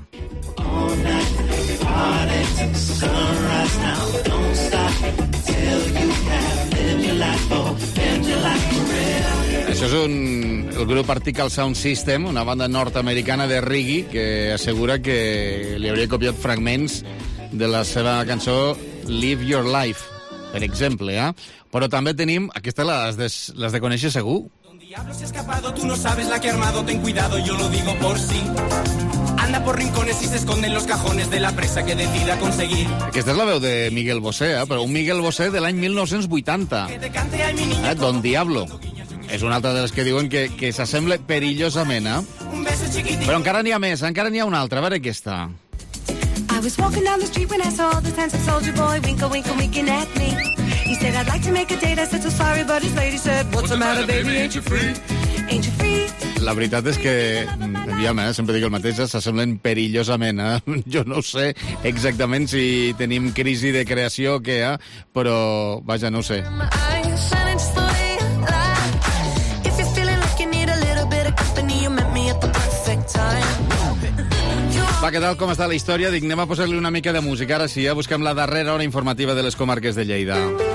Això és un, el grup Article Sound System, una banda nord-americana de reggae que assegura que li hauria copiat fragments de la seva cançó Live Your Life, per exemple, eh? Però també tenim, aquesta les de, les de conèixer segur. Diablo se ha escapado, tú no sabes la que ha armado, ten cuidado, yo lo digo por sí. Anda por rincones y se esconde en los cajones de la presa que decida conseguir. Aquesta és la veu de Miguel Bosé, eh? Però un Miguel Bosé de l'any mil nou-cents vuitanta. Eh? Don Diablo. És una altra de les que diuen que, que s'assembla perillosament, eh? Però encara n'hi ha més, encara n'hi ha una altra. A veure aquesta. I was walking down the street when I saw this handsome soldier boy winkle, winkle, winking at me. He said, I'd like to make a date. I said, so sorry, but his lady said, what's the matter, baby, ain't you free? Ain't you free? La veritat és que, aviam, eh, sempre dic el mateix, s'assemblen perillosament, eh? Jo no sé exactament si tenim crisi de creació o què, eh? Però, vaja, no ho sé. Va, què tal, com està la història? Dic, anem a posar-li una mica de música. Ara sí, ja busquem la darrera hora informativa de les comarques de Lleida.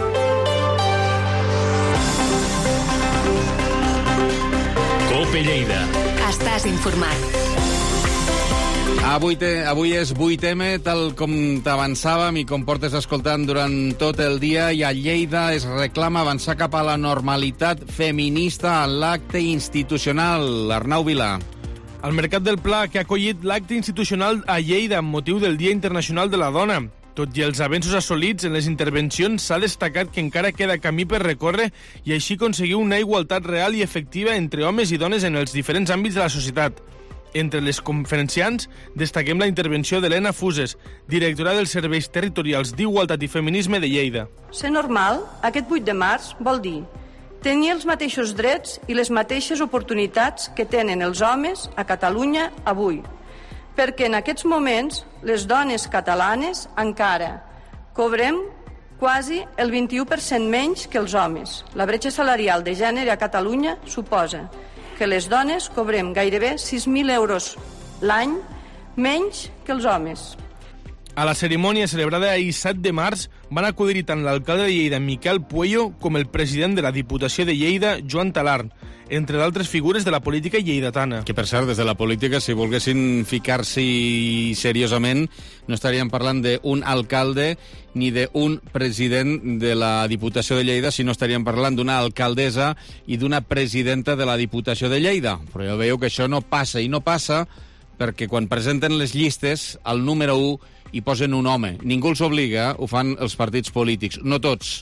Cope Lleida. Estàs informat. Avui, te, avui és vuit eme, tal com t'avançàvem i com portes escoltant durant tot el dia, i a Lleida es reclama avançar cap a la normalitat feminista a l'acte institucional. Arnau Vilà. El Mercat del Pla, que ha acollit l'acte institucional a Lleida amb motiu del Dia Internacional de la Dona. Tot i els avenços assolits en les intervencions, s'ha destacat que encara queda camí per recórrer i així aconseguir una igualtat real i efectiva entre homes i dones en els diferents àmbits de la societat. Entre les conferenciants destaquem la intervenció d'Helena Fuses, directora dels Serveis Territorials d'Igualtat i Feminisme de Lleida. Ser normal, aquest vuit de març, vol dir tenir els mateixos drets i les mateixes oportunitats que tenen els homes a Catalunya avui. Perquè en aquests moments les dones catalanes encara cobrem quasi el vint-i-u per cent menys que els homes. La bretxa salarial de gènere a Catalunya suposa que les dones cobrem gairebé sis mil euros l'any menys que els homes. A la cerimònia celebrada ahir set de març van acudir tant l'alcalde de Lleida, Miquel Puello, com el president de la Diputació de Lleida, Joan Talarn, entre d'altres figures de la política lleidatana. Que, per cert, des de la política, si volguessin ficar-s'hi seriosament, no estaríem parlant d'un alcalde ni d'un president de la Diputació de Lleida, sinó estaríem parlant d'una alcaldessa i d'una presidenta de la Diputació de Lleida. Però ja veieu que això no passa, i no passa perquè quan presenten les llistes, el número u hi posen un home. Ningú els obliga, ho fan els partits polítics. No tots,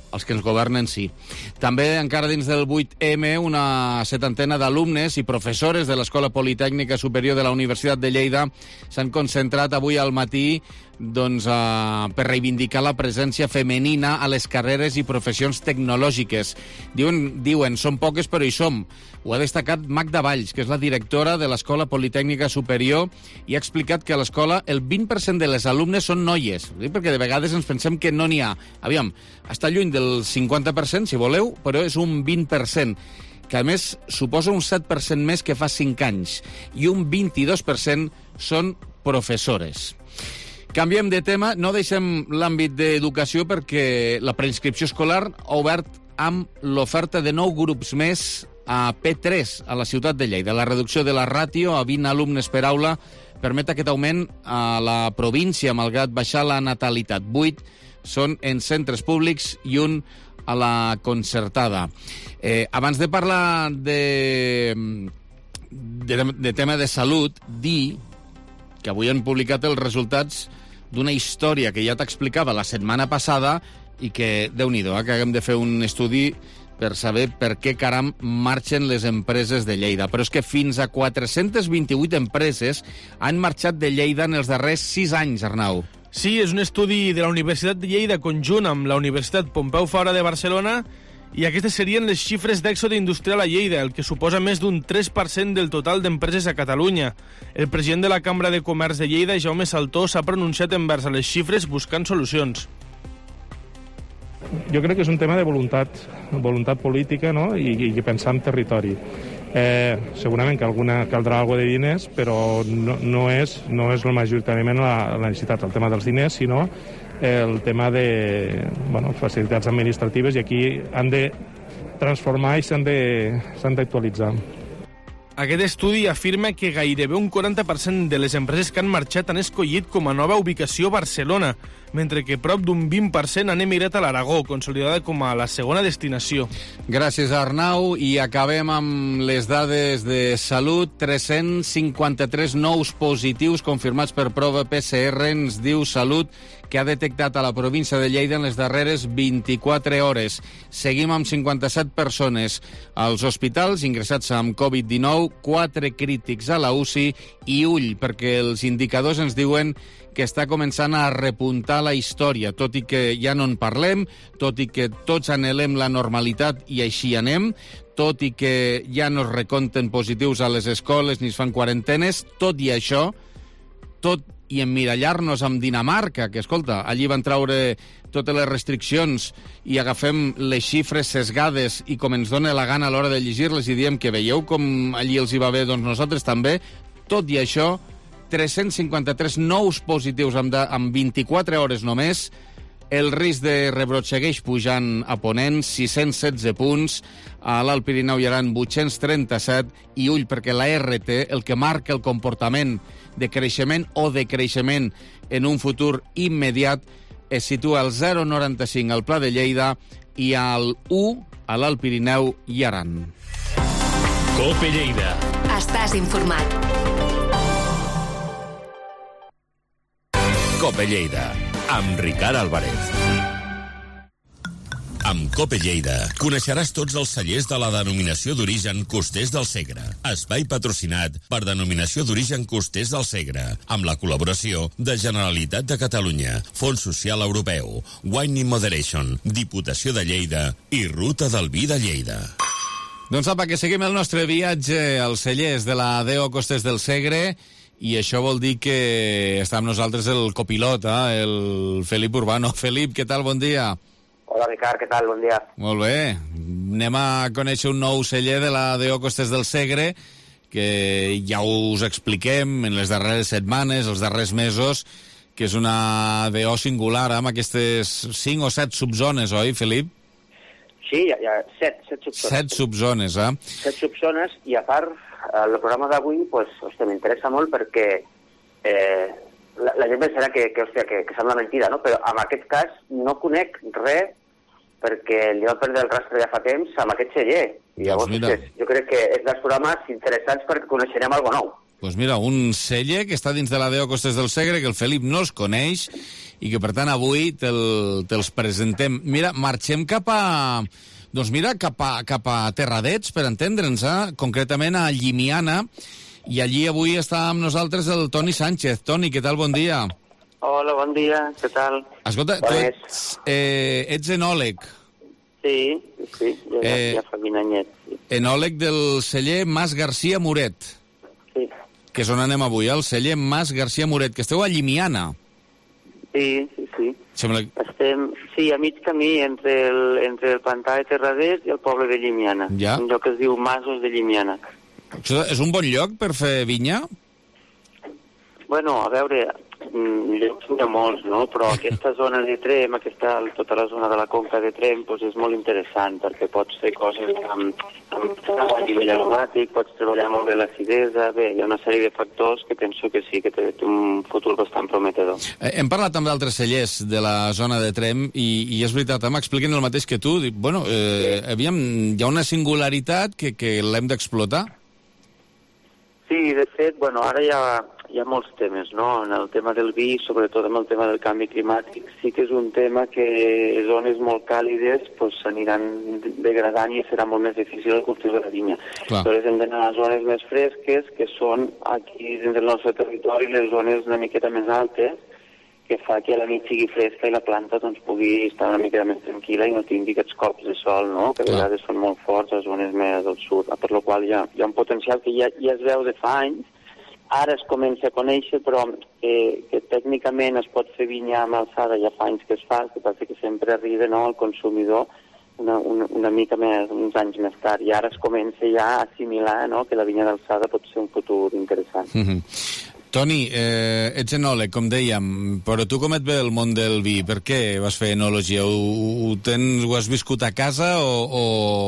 els que ens governen sí. També, encara dins del vuit eme, una setantena d'alumnes i professores de l'Escola Politècnica Superior de la Universitat de Lleida s'han concentrat avui al matí doncs, uh, per reivindicar la presència femenina a les carreres i professions tecnològiques. Diuen, diuen són poques però hi som. Ho ha destacat Magda Valls, que és la directora de l'Escola Politècnica Superior, i ha explicat que a l'escola el vint per cent de les alumnes són noies, perquè de vegades ens pensem que no n'hi ha. Aviam, està lluny del cinquanta per cent, si voleu, però és un vint per cent, que a més suposa un set per cent més que fa cinc anys, i un vint-i-dos per cent són professores. Canviem de tema, no deixem l'àmbit d'educació perquè la preinscripció escolar ha obert amb l'oferta de nou grups més a P tres, a la ciutat de Lleida. La reducció de la ràtio a vint alumnes per aula permet aquest augment a la província, malgrat baixar la natalitat. Vuit són en centres públics i un a la concertada. Eh, abans de parlar de, de, de tema de salut, dir que avui han publicat els resultats d'una història que ja t'explicava la setmana passada i que, Déu-n'hi-do, eh, que haguem de fer un estudi per saber per què caram marxen les empreses de Lleida. Però és que fins a quatre-centes vint-i-vuit empreses han marxat de Lleida en els darrers sis anys, Arnau. Sí, és un estudi de la Universitat de Lleida conjunt amb la Universitat Pompeu Fabra de Barcelona, i aquestes serien les xifres d'èxode industrial a Lleida, el que suposa més d'un tres per cent del total d'empreses a Catalunya. El president de la Cambra de Comerç de Lleida, Jaume Saltó, s'ha pronunciat envers a les xifres buscant solucions. Jo crec que és un tema de voluntat, voluntat política, no? I, i pensar en territori. Eh, segurament que alguna caldrà alguna de diners, però no, no, és, no és majoritàriament la, la necessitat, el tema dels diners, sinó el tema de bueno, facilitats administratives, i aquí han de transformar i s'han d'actualitzar. Aquest estudi afirma que gairebé un quaranta per cent de les empreses que han marxat han escollit com a nova ubicació Barcelona, mentre que prop d'un vint per cent han emigrat a l'Aragó, consolidada com a la segona destinació. Gràcies, Arnau. I acabem amb les dades de salut. tres-cents cinquanta-tres nous positius confirmats per prova P C R, ens diu Salut, que ha detectat a la província de Lleida en les darreres vint-i-quatre hores. Seguim amb cinquanta-set persones als hospitals ingressats amb covid dinou, quatre crítics a la U C I i ull, perquè els indicadors ens diuen que està començant a repuntar la història, tot i que ja no en parlem, tot i que tots anhelem la normalitat i així anem, tot i que ja no es recompten positius a les escoles ni es fan quarantenes, tot i això, tot i emmirallar-nos amb Dinamarca, que, escolta, allí van traure totes les restriccions i agafem les xifres sesgades i com ens dona la gana a l'hora de llegir-les i diem que veieu com allí els hi va bé, doncs nosaltres també, tot i això, tres-cents cinquanta-tres nous positius amb, de, amb vint-i-quatre hores només, el risc de rebrot segueix pujant a Ponent, sis-cents setze punts, a l'Alt Pirineu hi haurà vuit-cents trenta-set, i ull, perquè la R T, el que marca el comportament de creixement o decreixement en un futur immediat, es situa al zero coma noranta-cinc al Pla de Lleida i al u a l'Alt Pirineu i Aran. Cope Lleida. Estàs informat. Cope Lleida, amb Ricard Álvarez. Amb Cope Lleida coneixeràs tots els cellers de la denominació d'origen Costers del Segre. Espai patrocinat per Denominació d'Origen Costers del Segre, amb la col·laboració de Generalitat de Catalunya, Fons Social Europeu, Wine in Moderation, Diputació de Lleida i Ruta del Vi de Lleida. Doncs apa, que seguim el nostre viatge als cellers de la D O Costers del Segre, i això vol dir que està amb nosaltres el copilot, eh? El Felip Urbano. Felip, què tal? Bon dia. Hola, Ricard, què tal? Bon dia. Molt bé. Anem a conèixer un nou celler de la D O Costers del Segre, que ja us expliquem en les darreres setmanes, els darrers mesos, que és una D O singular, amb aquestes cinc o set subzones, oi, Felip? Sí, hi ha, hi ha set, set subzones. Set subzones, eh? Set subzones, i a part, el programa d'avui, pues, hòstia, m'interessa molt perquè eh, la, la gent pensarà que, que, hòstia, que, que sembla mentida, no? Però en aquest cas no conec res perquè li va perdre el rastre ja fa temps amb aquest celler. I llavors, doncs hòstia, jo crec que és dels programes interessants perquè coneixerem alguna nou. Doncs pues mira, un celler que està dins de la D O Costers del Segre, que el Felip no els coneix, i que, per tant, avui te'ls te presentem. Mira, marxem cap a... Doncs mira, cap a, cap a Terradets, per entendre'ns, eh? Concretament a Llimiana, i allí avui està amb nosaltres el Toni Sánchez. Toni, què tal? Bon dia. Hola, bon dia, què tal? Escolta, tu ets, eh, ets enòleg. Sí, sí, ja, eh, ja fa vint anyets. Sí. Enòleg del celler Mas Garcia Moret. Sí. Que és on anem avui, el celler Mas Garcia Moret, que esteu a Llimiana. Sí, sí, sí. Sembla... Estem, sí, a mig camí entre el, entre el pantà de Terradets i el poble de Llimiana. Ja. Un lloc que es diu Masos de Llimiana. Això és un bon lloc per fer vinya? Bueno, a veure, llocs n'hi ha molts, no? Però aquesta zona de Trem, aquesta, tota la zona de la conca de Trem, doncs és molt interessant, perquè pots fer coses amb, amb a nivell aromàtic, pots treballar molt bé l'acidesa, bé, hi ha una sèrie de factors que penso que sí, que té, té un futur bastant prometedor. Eh, hem parlat amb d'altres cellers de la zona de Trem i, i és veritat, m'expliquen el mateix que tu. Dic, bueno, eh, aviam, hi ha una singularitat que, que l'hem d'explotar. Sí, de fet, bueno, ara hi ha, hi ha molts temes, no? En el tema del vi, sobretot amb el tema del canvi climàtic, sí que és un tema que zones molt càlides pues, s'aniran degradant i serà molt més difícil el cultiu de la vinya. Llavors hem d'anar a zones més fresques, que són aquí dins del nostre territori les zones una miqueta més altes, que fa que a la nit sigui fresca i la planta doncs, pugui estar una mica més tranquil·la i no tingui aquests cops de sol, no? Que a vegades són molt forts a zones més del sud, per la qual hi ha, hi ha un potencial que ja, ja es veu de fa anys, ara es comença a conèixer, però eh, que tècnicament es pot fer vinya amb alçada, ja fa anys que es fa, que passa que sempre arriba, no, al consumidor una, una, una mica més, uns anys més tard, i ara es comença ja a assimilar, no, que la vinya d'alçada pot ser un futur interessant. Mm-hmm. Toni, eh, ets enòleg, com dèiem, però tu com et ve el món del vi? Per què vas fer enologia? Ho, ho, tens, ho has viscut a casa o, o,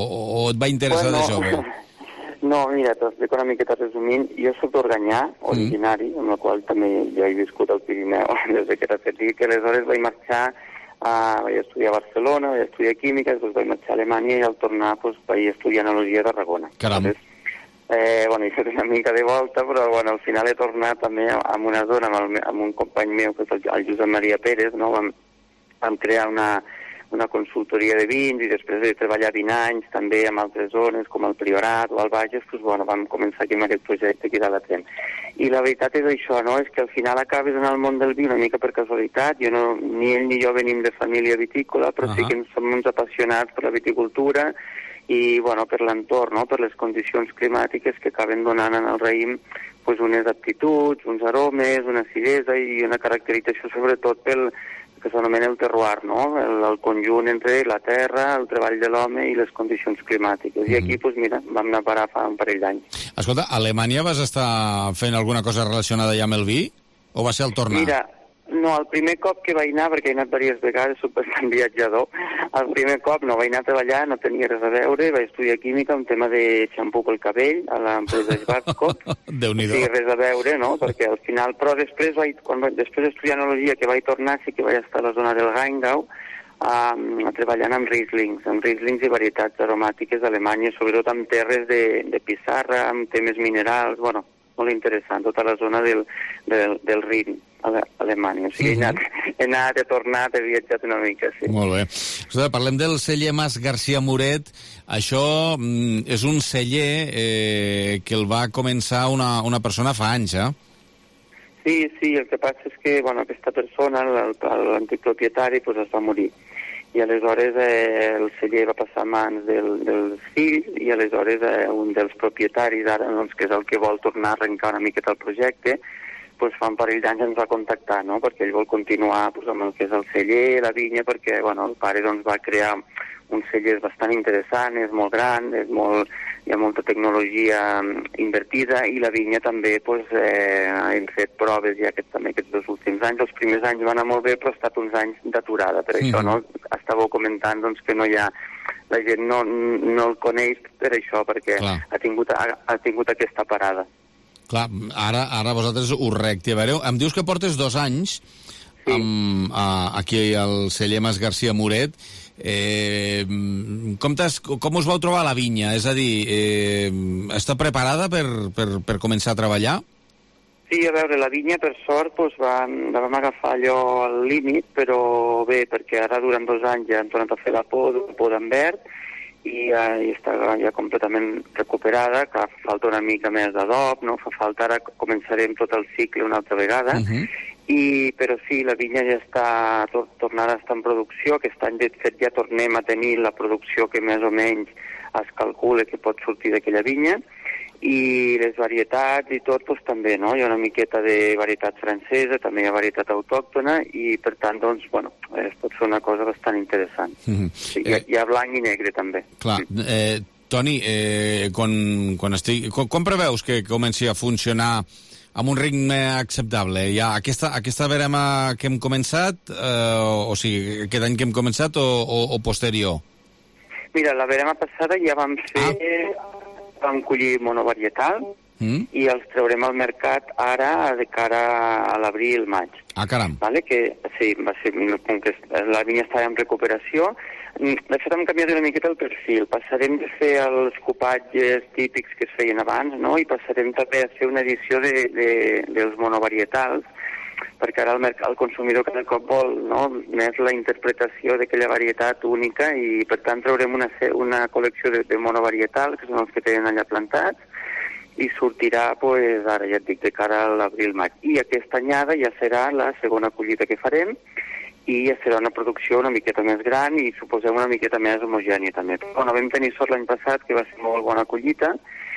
o et va interessar bueno, de jove? No, mira, t'explico una miqueta resumint. Jo soc d'Organyà, originari, mm. amb la qual també ja he viscut al Pirineu des que era petit, que aleshores vaig marxar, uh, vaig estudiar a Barcelona, vaig estudiar química, després vaig marxar a Alemanya i al tornar pues, vaig estudiar enologia a Tarragona. Caram. Entonces, Eh, bueno, he fet una mica de volta, però bueno, al final he tornat també a una zona amb, el, amb un company meu, que és el, el Josep Maria Pérez, no? Vam, vam crear una, una consultoria de vins i després de treballar vint anys també amb altres zones, com el Priorat o el Bages, doncs, bueno, vam començar aquí amb aquest projecte aquí de la Trem. I la veritat és això, no? És que al final acabes en el món del vi una mica per casualitat. Jo no, ni ell ni jo venim de família vitícola, però uh-huh. sí que som uns apassionats per la viticultura i bueno, per l'entorn, no? Per les condicions climàtiques que acaben donant en el raïm pues, unes aptituds, uns aromes, una acidesa i una caracterització sobretot pel que s'anomena el terroir, no? El, el conjunt entre la terra, el treball de l'home i les condicions climàtiques. Mm. I aquí, pues, mira, vam anar a parar fa un parell d'anys. Escolta, a Alemanya vas estar fent alguna cosa relacionada ja amb el vi? O va ser al tornar? Mira, no, el primer cop que vaig anar, perquè he anat diverses vegades, soc bastant viatjador, el primer cop no vaig anar a treballar, no tenia res a veure, vaig estudiar química, un tema de xampú pel cabell, a l'empresa Schwarzkopf. Déu-n'hi-do. Sí, res a veure, no?, perquè al final, però després, vaig, quan vaig, després d'estudiar enologia, que vaig tornar, sí que vaig estar a la zona del Rheingau, um, treballant amb Rieslings, amb Rieslings i varietats aromàtiques d'Alemanya, sobretot amb terres de, de pissarra, amb temes minerals, bueno, molt interessant, tota la zona del, del, del Rin, a Alemanya. O sigui, uh-huh. he, anat, he anat, he tornat, he viatjat una mica, sí. Molt bé. Escolta, parlem del celler Mas Garcia Moret. Això mm, és un celler eh, que el va començar una, una persona fa anys, eh? Sí, sí, el que passa és que, bueno, aquesta persona, l'antic propietari, pues, es va morir. I aleshores eh, el celler va passar a mans del, del fill i aleshores eh, un dels propietaris, ara, doncs, que és el que vol tornar a arrencar una miqueta el projecte, doncs fa un parell d'anys ens va contactar, no?, perquè ell vol continuar doncs, amb el que és el celler, la vinya, perquè bueno, el pare doncs, va crear un celler bastant interessant, és molt gran, és molt, hi ha molta tecnologia invertida i la vinya també doncs, eh, hem fet proves ja aquests, també aquests dos últims anys. Els primers anys van anar molt bé, però ha estat uns anys d'aturada. Per sí. això no? Estàveu comentant doncs, que no hi ha... La gent no, no el coneix per això, perquè ha tingut, ha, ha tingut aquesta parada. Clar, ara, ara vosaltres ho reactivareu. Em dius que portes dos anys sí. amb, a, aquí al celler Mas Garcia Moret. Eh, com, com us vau trobar la vinya? És a dir, eh, està preparada per, per, per començar a treballar? Sí, a veure, la vinya, per sort, doncs, vam, la vam agafar allò al límit, però bé, perquè ara durant dos anys ja hem tornat a fer la poda, la poda en verd, i ja, ja està ja completament recuperada, que falta una mica més d'adob, no? Fa falta, ara començarem tot el cicle una altra vegada, uh-huh. I, però sí, la vinya ja està to, tornant a estar en producció. Aquest any, de fet, ja tornem a tenir la producció que més o menys es calcula que pot sortir d'aquella vinya, i les varietats i tot, doncs, també, no? Hi ha una miqueta de varietat francesa, també hi ha varietat autòctona, i per tant, doncs, bueno, es pot fer una cosa bastant interessant. Mm-hmm. Sí, hi, ha, hi ha blanc i negre, també. Clar. Eh, Toni, eh, quan, quan, estic, quan, quan preveus que comenci a funcionar amb un ritme acceptable? Ja aquesta, aquesta verema que hem començat, eh, o sigui, aquest any que hem començat, o, o, o posterior? Mira, la verema passada ja vam fer... Ah. Vam collir monovarietal mm. i els traurem al mercat ara de cara a l'abril, maig. Ah, caram. Vale? Que, sí, va ser, com que la vinya estava en recuperació. De fet, hem canviat una miqueta el perfil. Passarem de fer els copatges típics que es feien abans, no? I passarem també a fer una edició de, de, dels monovarietals, perquè ara el, el consumidor cada cop vol, no? Més la interpretació d'aquella varietat única, i per tant traurem una, una col·lecció de, de monovarietal, que són els que tenen allà plantats, i sortirà, pues, ara ja et dic, de cara a l'abril-maig. I aquesta anyada ja serà la segona collita que farem, i ja serà una producció una miqueta més gran i suposem una miqueta més homogènia també. Bueno, vam tenir sort l'any passat, que va ser molt bona collita,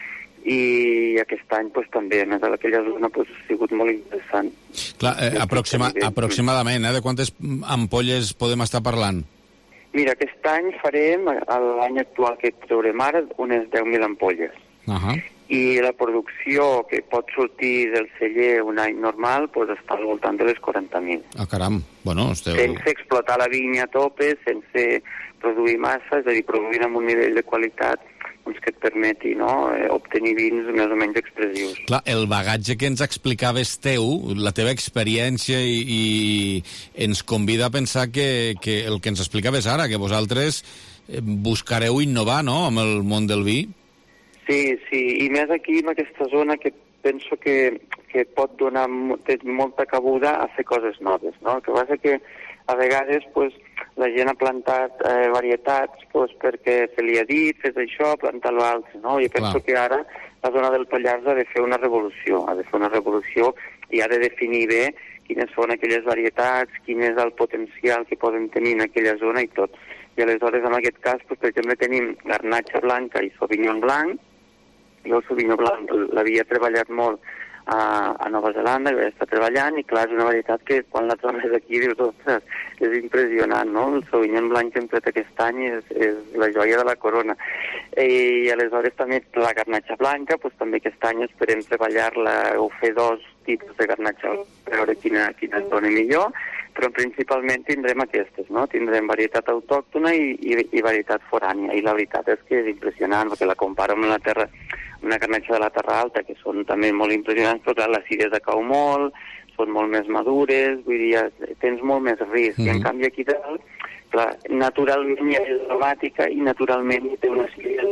i aquest any pues, també, a més de aquella zona, pues, ha sigut molt interessant. Clar, eh, aproxima, aproximadament, eh, de quantes ampolles podem estar parlant? Mira, aquest any farem, l'any actual que traurem ara, unes deu mil ampolles. Uh-huh. I la producció que pot sortir del celler un any normal pues, està al voltant de les quaranta mil. Ah, caram, bueno, esteu... Sense explotar la vinya a tope, sense produir massa, és a dir, produir amb un nivell de qualitat doncs que et permeti, no?, eh, obtenir vins més o menys expressius. Clar, el bagatge que ens explicaves teu, la teva experiència i, i ens convida a pensar que, que el que ens explicaves ara, que vosaltres buscareu innovar, no?, amb el món del vi. Sí, sí, i més aquí en aquesta zona que penso que, que pot donar molta cabuda a fer coses noves, no? El que passa que a vegades pues, la gent ha plantat eh, varietats pues, perquè se li ha dit, fes això, planta l'altre, no? I penso Clar. que ara la zona del Pallars ha de fer una revolució, ha de fer una revolució i ha de definir bé quines són aquelles varietats, quin és el potencial que poden tenir en aquella zona i tot. I aleshores, en aquest cas, pues, per exemple, tenim garnatxa blanca i sauvignon blanc. Jo el sauvignon blanc l'havia treballat molt a, a Nova Zelanda, i vaig estar treballant, i clar, és una varietat que quan la trobes aquí dius, ostres, és impressionant, no? El sauvignon blanc que hem tret aquest any és, és la joia de la corona. I aleshores també la garnatxa blanca, doncs també aquest any esperem treballar-la o fer dos tipus de garnatxa per veure quina, quina es dona millor, però principalment tindrem aquestes, no? Tindrem varietat autòctona i, i, i varietat forània, i la veritat és que és impressionant, perquè la comparo amb la terra, una garnatxa de la Terra Alta, que són també molt impressionants, però clar, les cides cau molt, són molt més madures, vull dir, tens molt més risc, mm-hmm. i en canvi aquí dalt, clar, naturalment ja és aromàtica i naturalment té una cides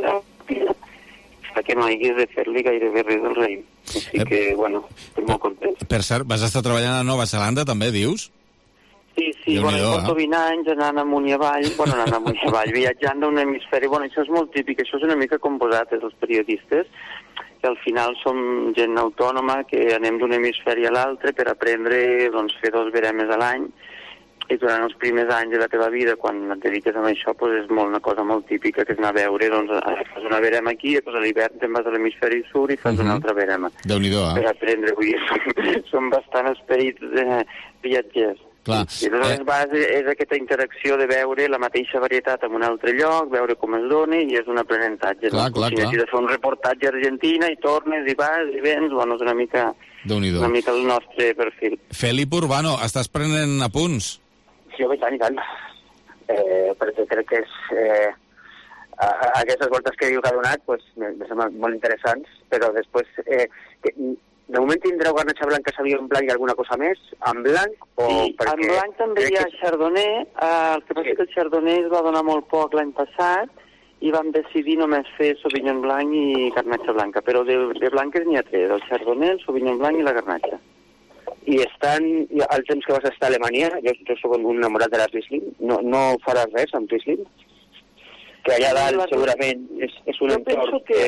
de que no hagués de fer-li gairebé res del raïm. Així que, bueno, estic molt content. Per cert, vas estar treballant a Nova Zelanda, també, dius? Sí, sí, bueno, jo porto vint anys anant amunt i avall, bueno, anant amunt i avall, viatjant d'un hemisferi, bueno, això és molt típic, això és una mica com vosaltres, els periodistes, que al final som gent autònoma, que anem d'un hemisferi a l'altre per aprendre, doncs, fer dos veremes a l'any, i durant els primers anys de la teva vida, quan et dediques a això, doncs és molt, una cosa molt típica, que és anar a veure, doncs, fas una verema aquí, i doncs a l'hivern te'n vas a l'hemisferi sud i fas uh-huh. una altra verema. Déu-n'hi-do, eh? Per aprendre, vull dir, som, som bastant esperits eh, viatgers. Clar. I llavors eh... base és aquesta interacció de veure la mateixa varietat en un altre lloc, veure com es dona, i és un aprenentatge. Clar, no? clar, si clar. necessites fer un reportatge a Argentina i tornes i vas i vens, bueno, és una mica, una mica el nostre perfil. Felip Urbano, estàs prenent apunts? Sí, home, i tant, i tant. Eh, perquè crec que és... Eh, a, a aquestes voltes que diu que ha donat, pues, me, me semblen molt interessants, però després... Eh, que, de moment tindreu garnatxa blanca, sauvignon blanc i alguna cosa més? En blanc? O sí, perquè... en blanc també hi ha que... chardonnay. Uh, el que passa sí. que el chardonnay es va donar molt poc l'any passat i vam decidir només fer Sauvignon Blanc i Garnatxa Blanca, però de, de blanques n'hi ha tres, el Chardonnay, el Sauvignon Blanc i la Garnatxa. I estan, al temps que vas estar a Alemanya, jo, jo soc un enamorat de la Riesling, no, no faràs res amb Riesling? Que allà dalt segurament és, és un entorn que...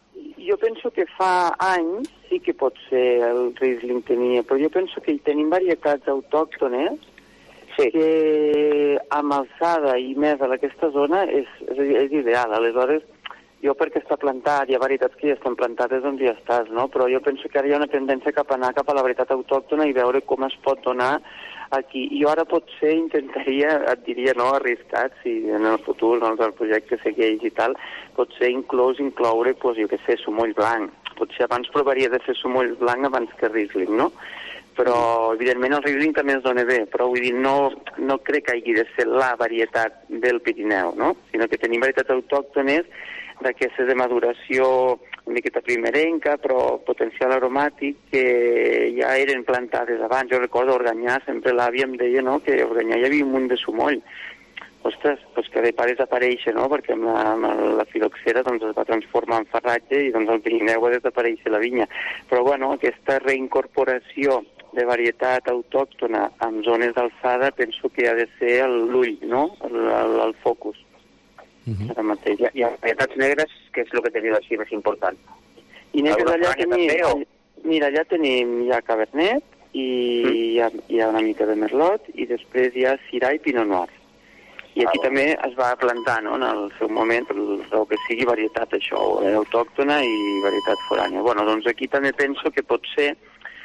Jo penso que fa anys sí que pot ser el Riesling tenia, però jo penso que hi tenim varietats autòctones sí. que amb alçada i més a aquesta zona és, és, és ideal. Aleshores, jo perquè està plantat, hi ha varietats que ja estan plantades on ja estàs, no? Però jo penso que ara hi ha una tendència cap a anar cap a la varietat autòctona i veure com es pot donar aquí. Jo ara potser intentaria, et diria, no, arriscat, si en el futur doncs, el projecte segueix i tal, potser inclús incloure, pues, jo què sé, sumoll blanc. Potser abans provaria de fer sumoll blanc abans que Riesling, no? Però, evidentment, el Riesling també es dona bé, però vull dir, no, no crec que hagi de ser la varietat del Pirineu, no? Sinó que tenim varietats autòctones d'aquestes de maduració una miqueta primerenca, però potencial aromàtic, que ja eren plantades abans. Jo recordo Organyà, sempre l'àvia em deia, no?, que a Organyà hi havia un munt de sumoll. Ostres, doncs que de part desaparèixer, no?, perquè amb la, amb la filoxera doncs, es va transformar en farratge i doncs al Pirineu ha desaparèixer la vinya. Però, bueno, aquesta reincorporació de varietat autòctona en zones d'alçada penso que ha de ser l'ull, no?, el, el, el focus. Uh-huh. Ara mateix. Hi ha, hi ha varietats negres, que és el que teniu així més important. I negres allà tenim... O... Mira, allà tenim ja Cabernet i mm. hi, ha, hi ha una mica de Merlot i després hi ha Syrah i Pinot Noir. I aquí ah, també es va plantar, no?, en el seu moment, per el que sigui varietat això, autòctona i varietat forània. Bueno, doncs aquí també penso que potser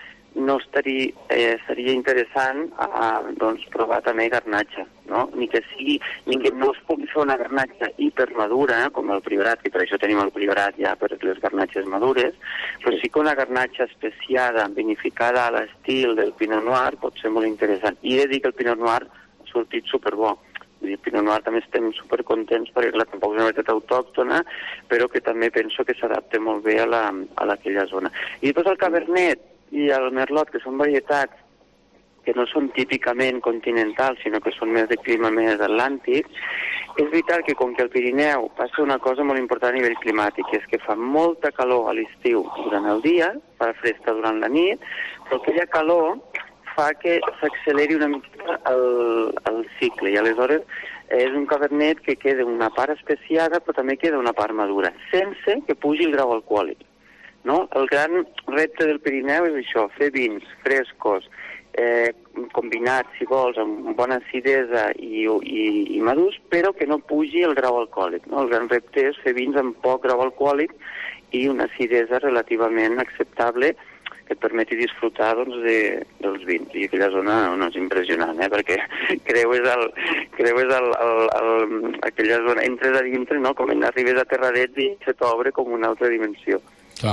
no estaria, eh, seria interessant a, doncs, provar també garnatxa, no? Ni que sigui, ni que no es pugui fer una garnatxa hipermadura, eh, com el Priorat, que per això tenim el Priorat ja per les garnatxes madures, però sí que una garnatxa especiada, vinificada a l'estil del Pinot Noir pot ser molt interessant. I he de dir que el Pinot Noir ha sortit superbo. El Pinot Noir també estem supercontents perquè clar, tampoc és una varietat autòctona, però que també penso que s'adapta molt bé a, la, a aquella zona. I després el Cabernet i el Merlot, que són varietats que no són típicament continentals, sinó que són més de clima més atlàntic, és veritat que com que el Pirineu passa una cosa molt important a nivell climàtic, que és que fa molta calor a l'estiu durant el dia, fa fresca durant la nit, però aquella calor fa que s'acceleri una mica el, el cicle, i aleshores és un Cabernet que queda una part especiada, però també queda una part madura, sense que pugi el grau alcohòlic. No? El gran repte del Pirineu és això, fer vins frescos, eh, combinats, si vols, amb bona acidesa i, i, i madurs, però que no pugi el grau alcohòlic. No? El gran repte és fer vins amb poc grau alcohòlic i una acidesa relativament acceptable que et permeti disfrutar doncs, de, dels vins. I aquella zona no és impressionant, eh? Perquè creues, el, creues el, el, el, aquella zona, entres a dintre, no? Com en arribes a Terradets i se t'obre com una altra dimensió. Clar.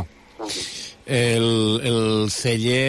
El, el celler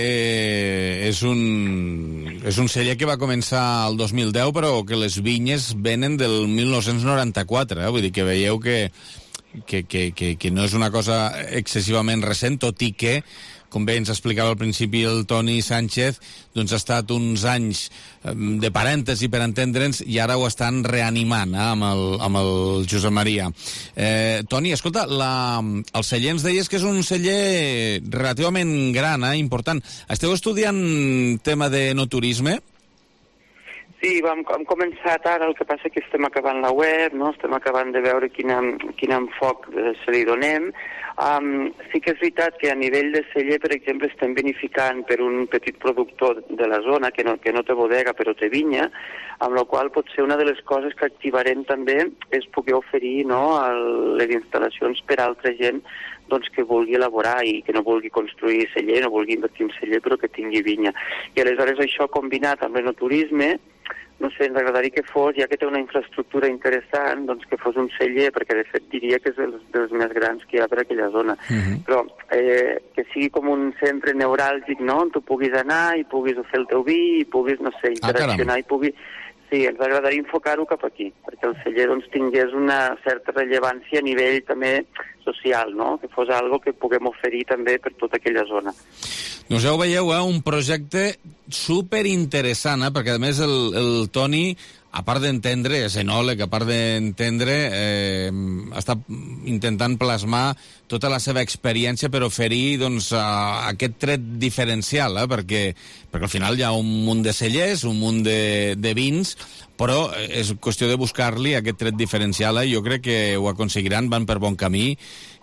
eh, és, un, és un celler que va començar el dos mil deu, però que les vinyes venen del mil nou-cents noranta-quatre, eh? Vull dir que veieu que, que, que, que, que no és una cosa excessivament recent, tot i que, com bé ens explicava al principi el Toni Sánchez, doncs ha estat uns anys de parèntesi per entendre'ns i ara ho estan reanimant eh, amb, el, amb el Josep Maria. Eh, Toni, escolta, la, el celler ens deies que és un celler relativament gran, eh, important. Esteu estudiant tema de no turisme? Sí, vam, hem començat ara, el que passa que estem acabant la web, no? Estem acabant de veure quin, quin enfoc se li donem. Um, sí que és veritat que a nivell de celler, per exemple, estem vinificant per un petit productor de la zona que no, que no té bodega però té vinya, amb la qual potser una de les coses que activarem també és poder oferir, no, el, les instal·lacions per a altra gent doncs, que vulgui elaborar i que no vulgui construir celler, no vulgui invertir en celler però que tingui vinya. I aleshores això combinat amb l'enoturisme, no sé, ens agradaria que fos, ja que té una infraestructura interessant, doncs que fos un celler, perquè de fet diria que és dels, dels més grans que hi ha per aquella zona. Uh-huh. Però eh, que sigui com un centre neuràlgic, no?, on tu puguis anar i puguis fer el teu vi i puguis, no sé, interaccionar ah, i puguis... Sí, ens agradaria enfocar-ho cap aquí, perquè el celler doncs, tingués una certa rellevància a nivell també social, no? Que fos algo que puguem oferir també per tota aquella zona. Doncs ja ho veieu, eh? Un projecte superinteressant, eh? Perquè a més el, el Toni, a part d'entendre, és enòleg, a part d'entendre, eh, està intentant plasmar tota la seva experiència per oferir doncs, a, aquest tret diferencial, eh? perquè, perquè al final hi ha un munt de cellers, un munt de, de vins, però és qüestió de buscar-li aquest tret diferencial, eh? Jo crec que ho aconseguiran, van per bon camí,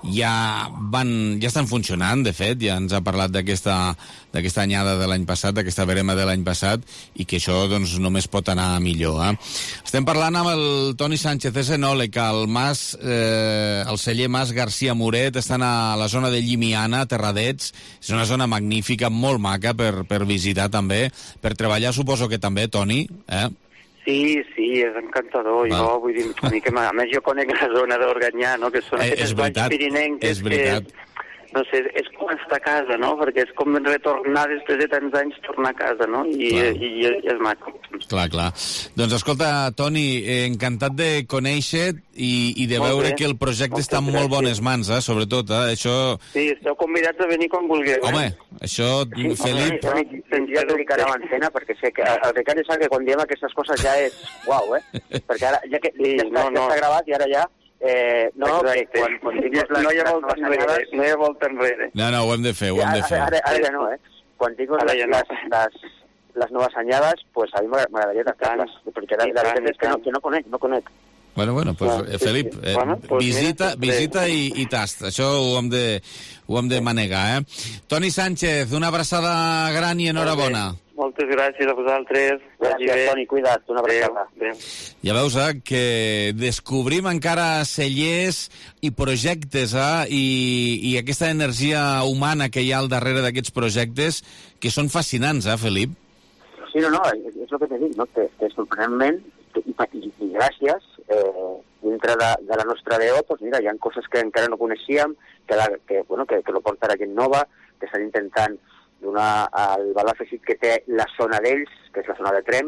ja, van, ja estan funcionant, de fet, ja ens ha parlat d'aquesta d'aquesta anyada de l'any passat, d'aquesta verema de l'any passat, i que això doncs, només pot anar millor. Eh? Estem parlant amb el Toni Sánchez, és enòleg, al Mas, eh, el celler Mas García Muret, estan a la zona de Llimiana, Terradets, és una zona magnífica, molt maca per, per visitar també, per treballar suposo que també, Toni, eh? Sí, sí, és encantador. Va. Jo vull dir, a mi que a més jo conec la zona d'Organyà, no? Que són eh, aquestes valls pirinenques que, no sé, és com estar a casa, no? Perquè és com retornar després de tants anys, tornar a casa, no? I, i, i és maco. Clar, clar. Doncs escolta, Toni, eh, encantat de conèixer i, i de molt veure bé. Que el projecte Moltes està en molt bones mans, eh? Sobretot, eh? Això... Sí, esteu convidats a venir quan vulgueu. Home, això, sí, Felip... Sí, tindria que dedicar a l'antena, perquè sé que el Ricard sap que quan diem aquestes coses ja és uau, eh? Perquè ara, ja que sí, ja, està, no, no. ja està gravat i ara ja... Eh, no, que quan, quan tinguis les, no hi ha volta enrere, no hi ha volta enrere. No, no, ho hem de fer, ho hem de fer. Ara, ara, ara no, eh? Quan tinguis les, no. les, les, les noves anyades, pues a mi m'agradaria tastar-les, perquè la veritat és que no, que no conec, no conec. Bueno, bueno, pues, eh, Felip, eh, bueno, pues visita, mira, visita i, i tast. Això ho hem de, ho hem de manegar, eh? Toni Sánchez, una abraçada gran i enhorabona. Moltes gràcies a vosaltres. Gràcies, Toni, cuida't, una abraçada. Ja veus, eh, que descobrim encara cellers i projectes, eh, i, i aquesta energia humana que hi ha al darrere d'aquests projectes, que són fascinants, eh, Felip? Sí, no, no, és, és el que t'he dit, no? Que, que sorprenentment, i, i, i gràcies, eh, dintre de, de la nostra D O, pues mira, hi ha coses que encara no coneixíem, que, la, que, bueno, que, que lo porta la gent nova, que estan intentant donar el valor afegit que té la zona d'ells, que és la zona de Tremp,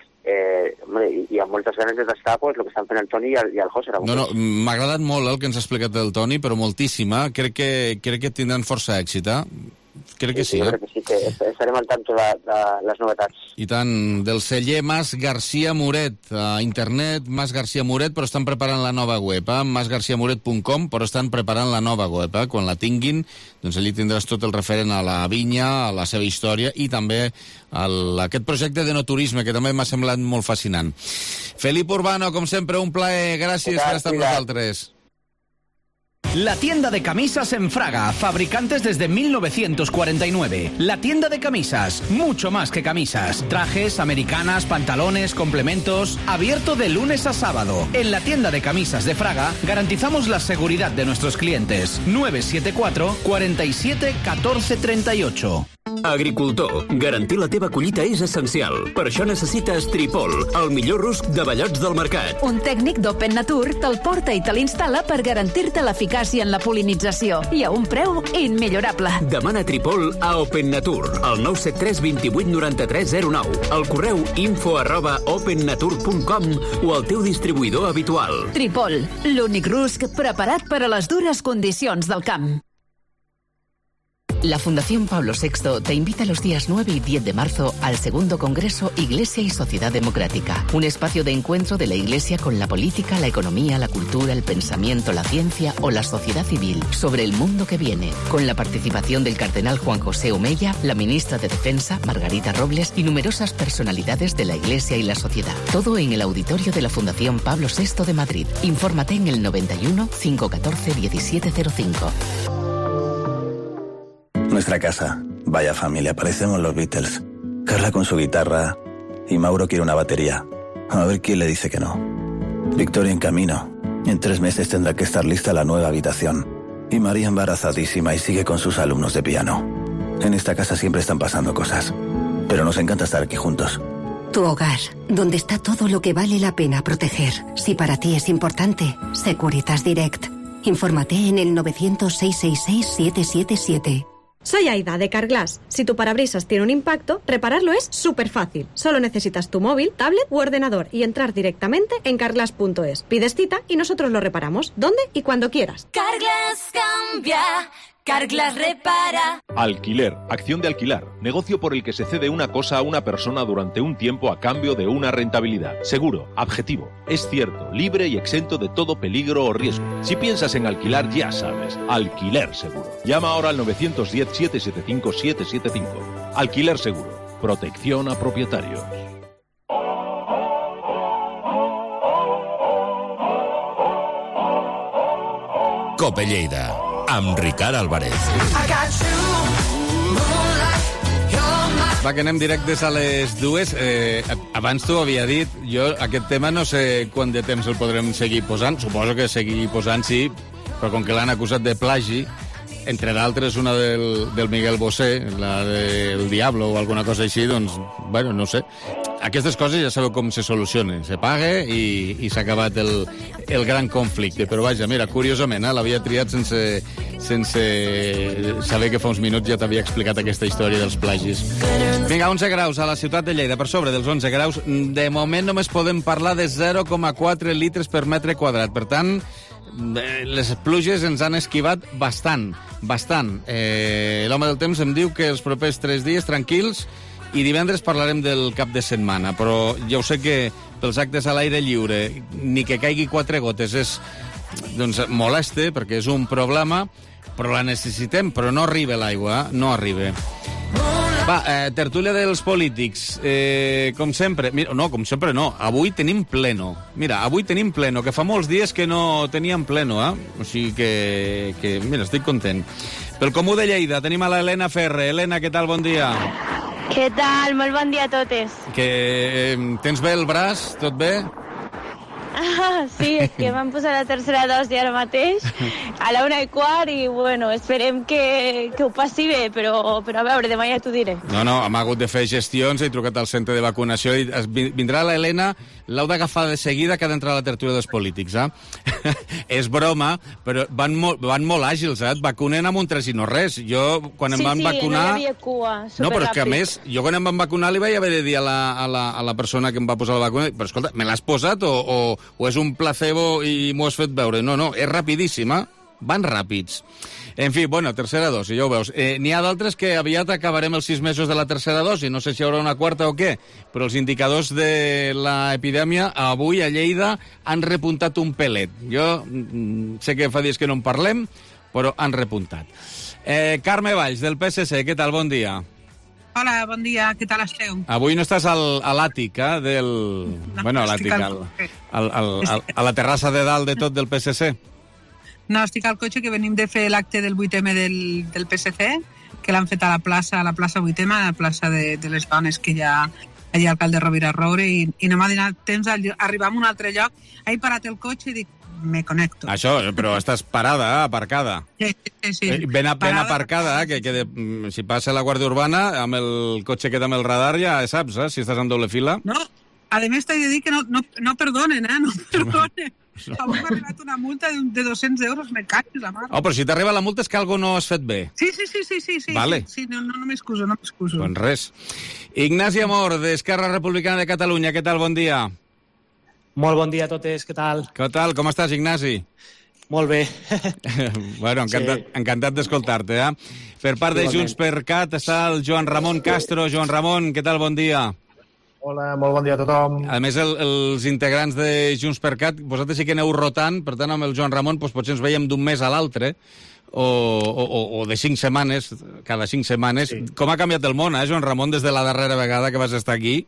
eh, i, i amb moltes ganes de tastar pues, el que estan fent el Toni i el, i el José. No, no, m'ha agradat molt el que ens ha explicat el Toni, però moltíssima. Crec que, crec que tindran força èxit, eh? Crec que sí, sí, eh? Crec que sí, que estarem al tanto de, de les novetats. I tant, del celler Mas García Muret, a internet, Mas García Muret, però estan preparant la nova web, eh? mas garcia muret punt com, però estan preparant la nova web, eh? Quan la tinguin, doncs allí tindràs tot el referent a la vinya, a la seva història, i també a aquest projecte de no turisme, que també m'ha semblat molt fascinant. Felip Urbano, com sempre, un plaer, gràcies per estar amb nosaltres. La tienda de camisas en Fraga, fabricantes desde mil novecientos cuarenta y nueve. La tienda de camisas, mucho más que camisas. Trajes, americanas, pantalones, complementos, abierto de lunes a sábado. En la tienda de camisas de Fraga garantizamos la seguridad de nuestros clientes. nueve siete cuatro, cuatro siete, uno cuatro tres ocho. Agricultor, garantir la teva collita és essencial. Per això necessites Tripol, el millor rusc de ballots del mercat. Un tècnic d'Open Nature te'l porta i te l'instal·la per garantir-te l'eficàcia en la polinització i a un preu immillorable. Demana Tripol a Open Nature, al nou set tres, dos vuit, nou tres zero nou, al correu info arroba opennature punt com o al teu distribuïdor habitual. Tripol, l'únic rusc preparat per a les dures condicions del camp. La Fundación Pablo sexto te invita los días nueve y diez de marzo al segundo Congreso Iglesia y Sociedad Democrática, un espacio de encuentro de la Iglesia con la política, la economía, la cultura, el pensamiento, la ciencia o la sociedad civil sobre el mundo que viene, con la participación del cardenal Juan José Omeya, la ministra de Defensa, Margarita Robles, y numerosas personalidades de la Iglesia y la sociedad. Todo en el auditorio de la Fundación Pablo sexto de Madrid. Infórmate en el noventa y uno, cinco catorce, diecisiete cero cinco. Nuestra casa. Vaya familia, parecemos los Beatles. Carla con su guitarra y Mauro quiere una batería. A ver quién le dice que no. Victoria en camino. En tres meses tendrá que estar lista la nueva habitación. Y María embarazadísima y sigue con sus alumnos de piano. En esta casa siempre están pasando cosas. Pero nos encanta estar aquí juntos. Tu hogar, donde está todo lo que vale la pena proteger. Si para ti es importante, Securitas Direct. Infórmate en el novecientos, seiscientos sesenta y seis, siete siete siete. Soy Aida, de Carglass. Si tu parabrisas tiene un impacto, repararlo es súper fácil. Solo necesitas tu móvil, tablet u ordenador y entrar directamente en carglass punto es. Pides cita y nosotros lo reparamos, donde y cuando quieras. Carglass cambia, Carglass repara. Alquiler, acción de alquilar, negocio por el que se cede una cosa a una persona durante un tiempo a cambio de una rentabilidad. Seguro, objetivo, es cierto, libre y exento de todo peligro o riesgo. Si piensas en alquilar, ya sabes, Alquiler Seguro. Llama ahora al nueve uno cero, siete siete cinco, siete siete cinco. Alquiler Seguro, protección a propietarios. Cope Lleida, amb Ricard Álvarez. Va, que anem directes a les dues. Eh, abans t'ho havia dit, jo aquest tema no sé quant de temps el podrem seguir posant. Suposo que seguir posant sí, però com que l'han acusat de plagi, entre d'altres una del, del Miguel Bosé, la del Diablo o alguna cosa així, doncs, bueno, no sé. Aquestes coses ja sabeu com se solucionen. Se paga i, i s'ha acabat el, el gran conflicte. Però vaja, mira, curiosament, eh, l'havia triat sense, sense saber que fa uns minuts ja t'havia explicat aquesta història dels plagis. Vinga, onze graus a la ciutat de Lleida. Per sobre dels onze graus, de moment només podem parlar de zero coma quatre litres per metre quadrat. Per tant, les pluges ens han esquivat bastant, bastant. Eh, L'home del temps em diu que els propers tres dies tranquils i divendres parlarem del cap de setmana, però ja ho sé que pels actes a l'aire lliure ni que caigui quatre gotes és, doncs, moleste, perquè és un problema, però la necessitem, però no arriba l'aigua, no arriba. Va, eh, tertúlia dels polítics. Eh, com sempre... Mira, no, com sempre no. Avui tenim pleno. Mira, avui tenim pleno, que fa molts dies que no teníem pleno, eh? O sigui que, que mira, estic content. Pel Comú de Lleida tenim a l'Helena Ferre. Helena, què tal? Bon dia. Què tal? Molt bon dia a totes. Que eh, tens bé el braç? Tot bé? Ah, sí, és que m'han posat la tercera dosi ara mateix, a la una i quart, i bueno, esperem que, que ho passi bé, però, però a veure, demà ja t'ho diré. No, no, hem hagut de fer gestions, he trucat al centre de vacunació i vindrà la Helena, l'heu d'agafar de seguida que ha d'entrar a la tertúlia dels polítics, eh? És broma, però van molt, van molt àgils, eh? Et vacunen amb un tres i no res. Jo, quan sí, em van sí, vacunar... no hi havia cua, no, però és que a més, jo quan em van vacunar li vaig haver de dir a la, a la, a la persona que em va posar la vacuna, però escolta, me l'has posat o, o, o és un placebo i m'ho has fet veure? No, no, és rapidíssima, van ràpids. En fi, bueno, tercera dosi, ja ho veus. Eh, N'hi ha d'altres que aviat acabarem els sis mesos de la tercera dosi, no sé si hi haurà una quarta o què, però els indicadors de l'epidèmia avui a Lleida han repuntat un pelet. Jo mm, sé que fa dies que no en parlem, però han repuntat. Eh, Carme Valls, del P S C, què tal? Bon dia. Hola, bon dia, què tal esteu? Avui no estàs al, a l'àtic, eh, del... No, bueno, a l'àtic, al, al, al, al, a la terrassa de dalt de tot del P S C. No, estic al cotxe, que venim de fer l'acte del vuit eme del, del P S C, que l'han fet a la plaça, a la plaça vuit eme, a la plaça de, de les dones, que hi ha allà al Cal de Rovira Roure, i, i no m'ha donat temps d'arribar a un altre lloc. He parat el cotxe i dic, me connecto. Això, però estàs parada, eh, aparcada. Sí, sí, sí. Ben, ben aparcada, eh, que, que de, si passa la Guàrdia Urbana, amb el cotxe que té amb el radar ja saps, eh, si estàs en doble fila. No, a més t'he de dir que no, no, no perdonen, eh, no perdonen. Avui m'ha arribat una multa de, de dos-cents euros, me caig la mar. Oh, però si t'arriba la multa és que algo no has fet bé. Sí, sí, sí, sí, sí, sí, vale. sí, sí, no, no, no m'excuso, no m'excuso. Doncs res. Ignasi Amor, d'Esquerra Republicana de Catalunya, què tal? Bon dia. Molt bon dia a totes, què tal? Què tal? Com estàs, Ignasi? Molt bé. Bueno, encantat, sí. encantat d'escoltar-te, eh? Per part de Junts per Cat està el Joan Ramon Castro. Joan Ramon, què tal? Bon dia. Hola, molt bon dia a tothom. A més, el, els integrants de Junts per Cat, vosaltres sí que aneu rotant, per tant, amb el Joan Ramon doncs, potser ens veiem d'un mes a l'altre, o, o, o de cinc setmanes, cada cinc setmanes. Sí. Com ha canviat el món, eh, Joan Ramon, des de la darrera vegada que vas estar aquí?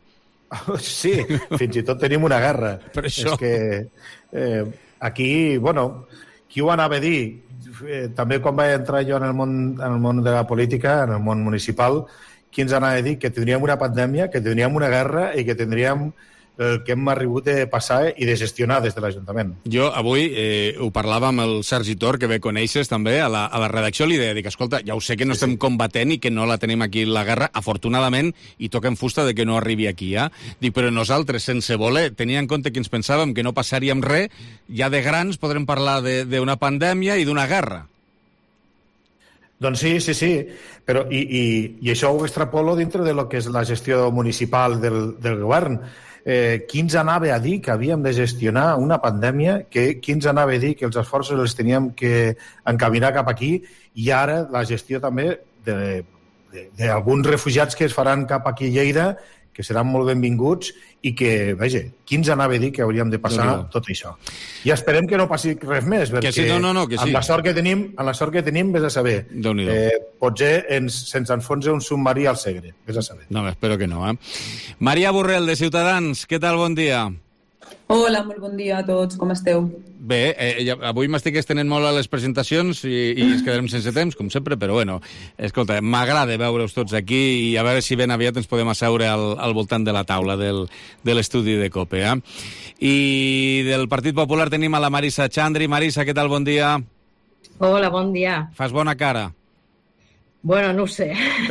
Sí, fins i tot tenim una guerra. Per això. És que eh, aquí, bueno, qui ho anava a dir? Eh, també quan vaig entrar jo en el món, en el món de la política, en el món municipal, qui ens anava a dir que tindríem una pandèmia, que tindríem una guerra i que tindríem el que hem arribat de passar i de gestionar des de l'Ajuntament. Jo avui eh, ho parlava amb el Sergi Tor, que bé coneixes també, a la, a la redacció, li deia, dic, escolta, ja ho sé que no sí, estem sí. combatent i que no la tenim aquí la guerra, afortunadament, i toquem fusta de que no arribi aquí, eh? Dic, però nosaltres, sense voler, tenir en compte que ens pensàvem que no passaríem res, ja de grans podrem parlar d'una pandèmia i d'una guerra. Doncs sí, sí, sí, però i, i, i això ho extrapolo dintre de lo que és la gestió municipal del, del govern. Eh, qui ens anava a dir que havíem de gestionar una pandèmia, que, qui ens anava a dir que els esforços els teníem que encaminar cap aquí, i ara la gestió també d'alguns refugiats que es faran cap aquí a Lleida, que seran molt benvinguts i que, vaja, qui ens anava a dir que hauríem de passar no, no. tot això? I esperem que no passi res més, perquè sí, no, no, no, que sí. amb la sort que tenim, amb la sort que tenim, vés a saber. Eh, potser ens, se'ns enfonsa un submarí al Segre, vés a saber. No, espero que no, eh? Maria Borrell, de Ciutadans, què tal? Bon dia. Hola, molt bon dia a tots, com esteu? Bé, eh, avui m'estic estenent molt a les presentacions i, i ens quedarem sense temps, com sempre, però bueno, escolta, m'agrada veure-us tots aquí i a veure si ben aviat ens podem asseure al, al voltant de la taula del, de l'estudi de COPE. Eh? I del Partit Popular tenim a la Marisa Xandri. Marisa, què tal? Bon dia. Hola, bon dia. Fas bona cara. Bueno, no ho sé.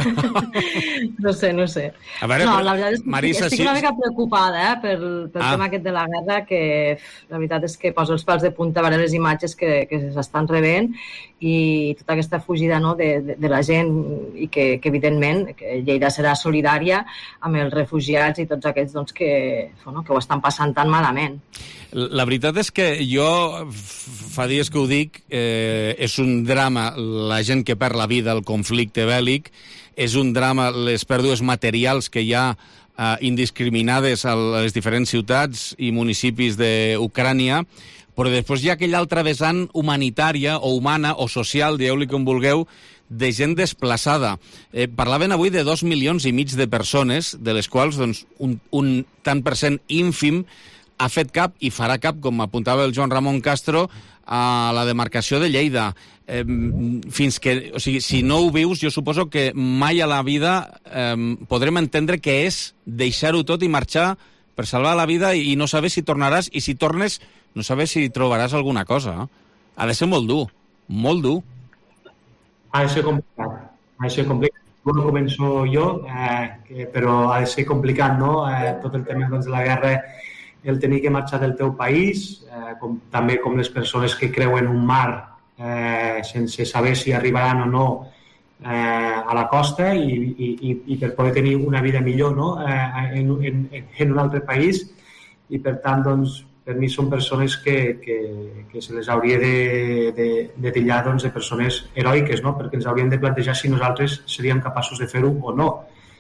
no sé, no sé. A veure, no, la veritat és que Marisa, estic sí. una mica preocupada eh, pel, pel ah. tema aquest de la guerra, que la veritat és que poso els pèls de punta a veure les imatges que, que s'estan rebent i tota aquesta fugida no, de, de, de la gent i que, que evidentment que Lleida serà solidària amb els refugiats i tots aquests doncs, que, bueno, que ho estan passant tan malament. La veritat és que jo fa dies que ho dic, eh, és un drama la gent que perd la vida al conflicte bèl·lic, és un drama les pèrdues materials que hi ha eh, indiscriminades a les diferents ciutats i municipis d'Ucrània, però després hi ha aquella altra vessant humanitària o humana o social, dieu-li com vulgueu, de gent desplaçada. Eh, parlaven avui de dos milions i mig de persones, de les quals doncs, un, un tant per cent ínfim ha fet cap i farà cap, com apuntava el Joan Ramon Castro, a la demarcació de Lleida. Eh, fins que, o sigui, si no ho vius, jo suposo que mai a la vida eh, podrem entendre què és deixar-ho tot i marxar per salvar la vida i no saber si tornaràs, i si tornes, no saber si trobaràs alguna cosa. Ha de ser molt dur, molt dur. Ha de ser complicat, ha de ser complicat. Bueno, començo jo, eh, que, però ha de ser complicat, no? Eh, tot el tema doncs, de la guerra, el tenir que marxar del teu país, eh, com, també com les persones que creuen un mar eh, sense saber si arribaran o no eh, a la costa i, i, i per poder tenir una vida millor no? eh, en, en, en un altre país. I per tant, doncs, per mi són persones que, que, que se les hauria de, de, de tillar doncs, de persones heroiques, no? Perquè ens hauríem de plantejar si nosaltres seríem capaços de fer-ho o no.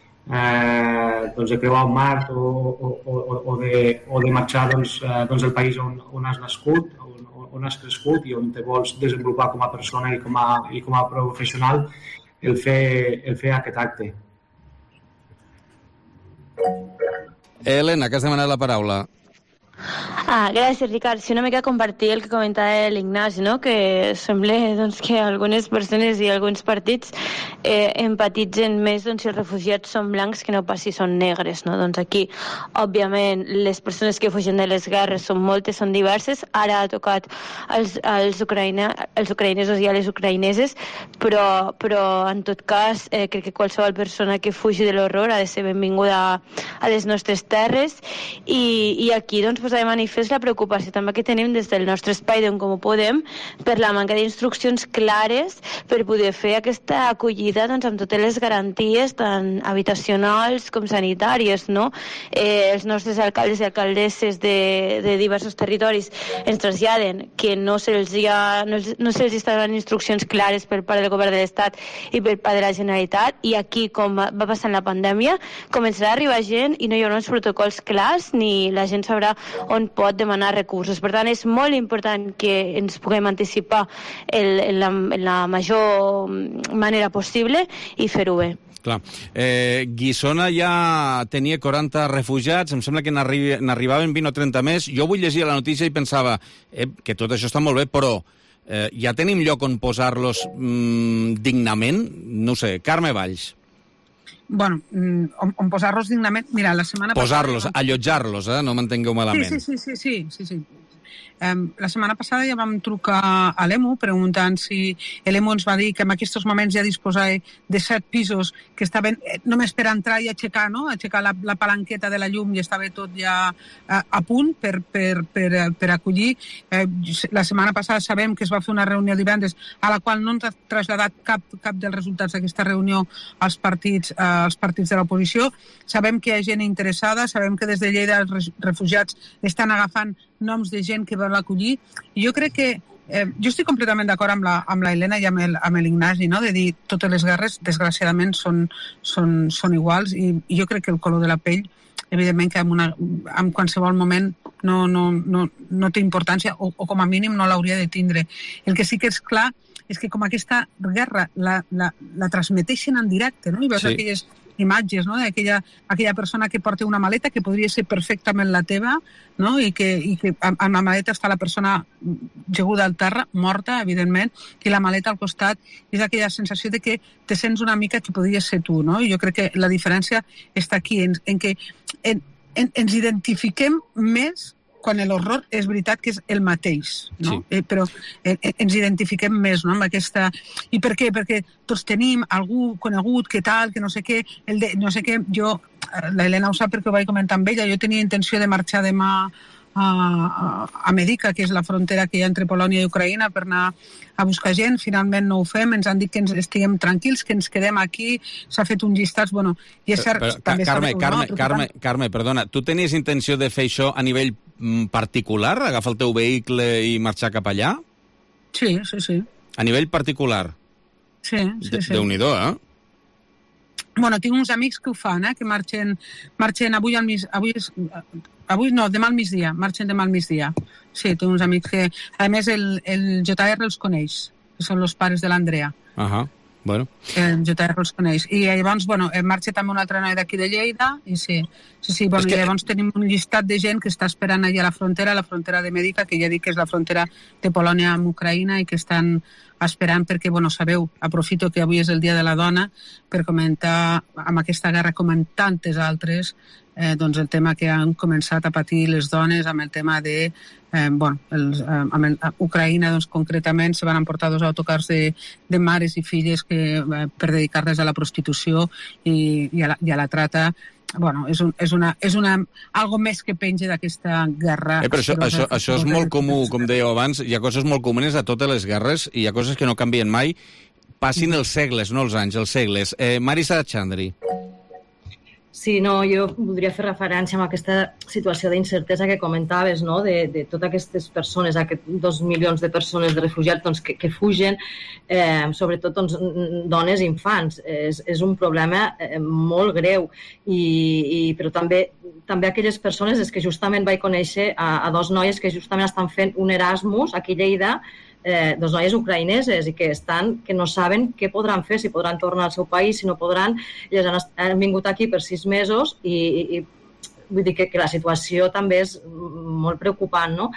Eh, doncs de creuar un mar o, o, o, o, de, o de marxar doncs, eh, doncs el país on, on has nascut, on, on has crescut i on te vols desenvolupar com a persona i com a, i com a professional, el fer, el fer aquest acte. Helena, que has demanat la paraula. Ah, gràcies, Ricard. Sí, una mica compartir el que comentava l'Ignasi, no? Que sembla doncs, que algunes persones i alguns partits eh, empatitzen més doncs, si els refugiats són blancs que no pas si són negres, no? Doncs aquí, òbviament, les persones que fugen de les guerres són moltes, són diverses. Ara ha tocat els, els, ucraïna, els ucraïnesos i les ucraïneses, però, però en tot cas eh, crec que qualsevol persona que fugi de l'horror ha de ser benvinguda a, a les nostres terres i, i aquí doncs, posar de manifest la preocupació també que tenim des del nostre espai d'on com ho podem per la manca d'instruccions clares per poder fer aquesta acollida doncs, amb totes les garanties tant habitacionals com sanitàries, no? Eh, els nostres alcaldes i alcaldesses de, de diversos territoris ens traslladen que no se'ls ha, no, no se'ls estaven instruccions clares per part del govern de l'Estat i per part de la Generalitat, i aquí, com va passar en la pandèmia, començarà a arribar gent i no hi haurà uns protocols clars ni la gent sabrà on pot demanar recursos. Per tant, és molt important que ens puguem anticipar el, en, la, en la major manera possible i fer-ho bé. Clar. Eh, Guissona ja tenia quaranta refugiats, em sembla que n'arribaven vint o trenta més. Jo vull llegir la notícia i pensava eh, que tot això està molt bé, però eh, ja tenim lloc on posar-los mm, dignament? No ho sé, Carme Valls. Bueno, on, on posar-los dignament... Mira, la setmana Posar-los, passada... allotjar-los, eh? No m'entengueu malament. Sí, sí, sí, sí, sí, sí, sí. Eh, la setmana passada ja vam trucar a l'E M U preguntant si l'E M U ens va dir que en aquests moments ja disposava de set pisos que estaven només per entrar i aixecar, no? aixecar la, la palanqueta de la llum i estava tot ja a, a punt per, per, per, per acollir. Eh, la setmana passada sabem que es va fer una reunió divendres a la qual no ens ha traslladat cap, cap dels resultats d'aquesta reunió als partits, eh, als partits de l'oposició. Sabem que hi ha gent interessada, sabem que des de Lleida els refugiats estan agafant noms de gent que vol acollir. Jo crec que eh, jo estic completament d'acord amb la, amb la Helena i amb el, amb l'Ignasi, no? de dir totes les guerres, desgraciadament, són, són, són iguals i, i jo crec que el color de la pell, evidentment que en, una, en qualsevol moment no, no, no, no té importància o, o com a mínim no l'hauria de tindre. El que sí que és clar és que com aquesta guerra la, la, la transmeteixen en directe, no? I veus sí. aquelles imatges, no? d'aquella aquella persona que porta una maleta que podria ser perfectament la teva, no? I que, i que amb la maleta està la persona jeguda al terra, morta, evidentment, i la maleta al costat, és aquella sensació de que te sents una mica que podria ser tu, no? I jo crec que la diferència està aquí, en, en que en, en, ens identifiquem més quan l'horror és veritat que és el mateix, no? Sí. Eh, però eh, ens identifiquem més, no?, amb aquesta... I per què? Perquè tots tenim algú conegut, que tal, que no sé què, el de, no sé què, jo, la Helena ho sap perquè ho vaig comentar amb ella, jo tenia intenció de marxar demà a, a, a Medica, que és la frontera que hi ha entre Polònia i Ucraïna, per anar a buscar gent, finalment no ho fem, ens han dit que ens estiguem tranquils, que ens quedem aquí, s'ha fet un llistat, bueno, i és cert... Però, però, també Carme, Carme, no? Carme, Carme, perdona, tu tenies intenció de fer això a nivell particular, agafar el teu vehicle i marxar cap allà? Sí, sí, sí. A nivell particular? Sí, sí, sí. Déu-n'hi-do, eh? Bueno, tinc uns amics que ho fan, eh, que marxen, marxen avui al mig... Avui és, avui no, demà al migdia, marxen demà al migdia. Sí, tinc uns amics que... A més, el, el J R els coneix, que són els pares de l'Andrea. Ahà, bueno. El J R els coneix. I llavors, bueno, marxa també una altra noia d'aquí de Lleida, i sí, sí, sí, bueno, que... llavors tenim un llistat de gent que està esperant allà a la frontera, a la frontera de Medica, que ja dic que és la frontera de Polònia amb Ucraïna, i que estan esperant perquè, bueno, sabeu, aprofito que avui és el Dia de la Dona per comentar amb aquesta guerra com en tantes altres, eh, doncs el tema que han començat a patir les dones amb el tema de, eh, bueno, els, eh, amb el, a Ucraïna, doncs concretament se van emportar dos autocars de, de mares i filles que, eh, per dedicar-les a la prostitució i, i, a la, i a la trata. Bueno, és, un, és, una, és una, algo més que penja d'aquesta guerra. Eh, però això, això, això és molt comú, com dèieu abans, hi ha coses molt comunes a totes les guerres i hi ha coses que no canvien mai, passin els segles, no els anys, els segles. Eh, Marisa Chandri. Sí, no, jo voldria fer referència a aquesta situació d'incertesa que comentaves, no?, de, de totes aquestes persones, aquests dos milions de persones de refugiats doncs, que, que fugen, eh, sobretot doncs, dones i infants. És, és un problema eh, molt greu, I, i, però també, també aquelles persones, és que justament vaig conèixer a, a dos noies que justament estan fent un Erasmus aquí a Lleida, Eh, dos noies ucraïneses i que estan que no saben què podran fer, si podran tornar al seu país, si no podran. Elles han, han vingut aquí per sis mesos i, i, i vull dir que, que la situació també és molt preocupant, no?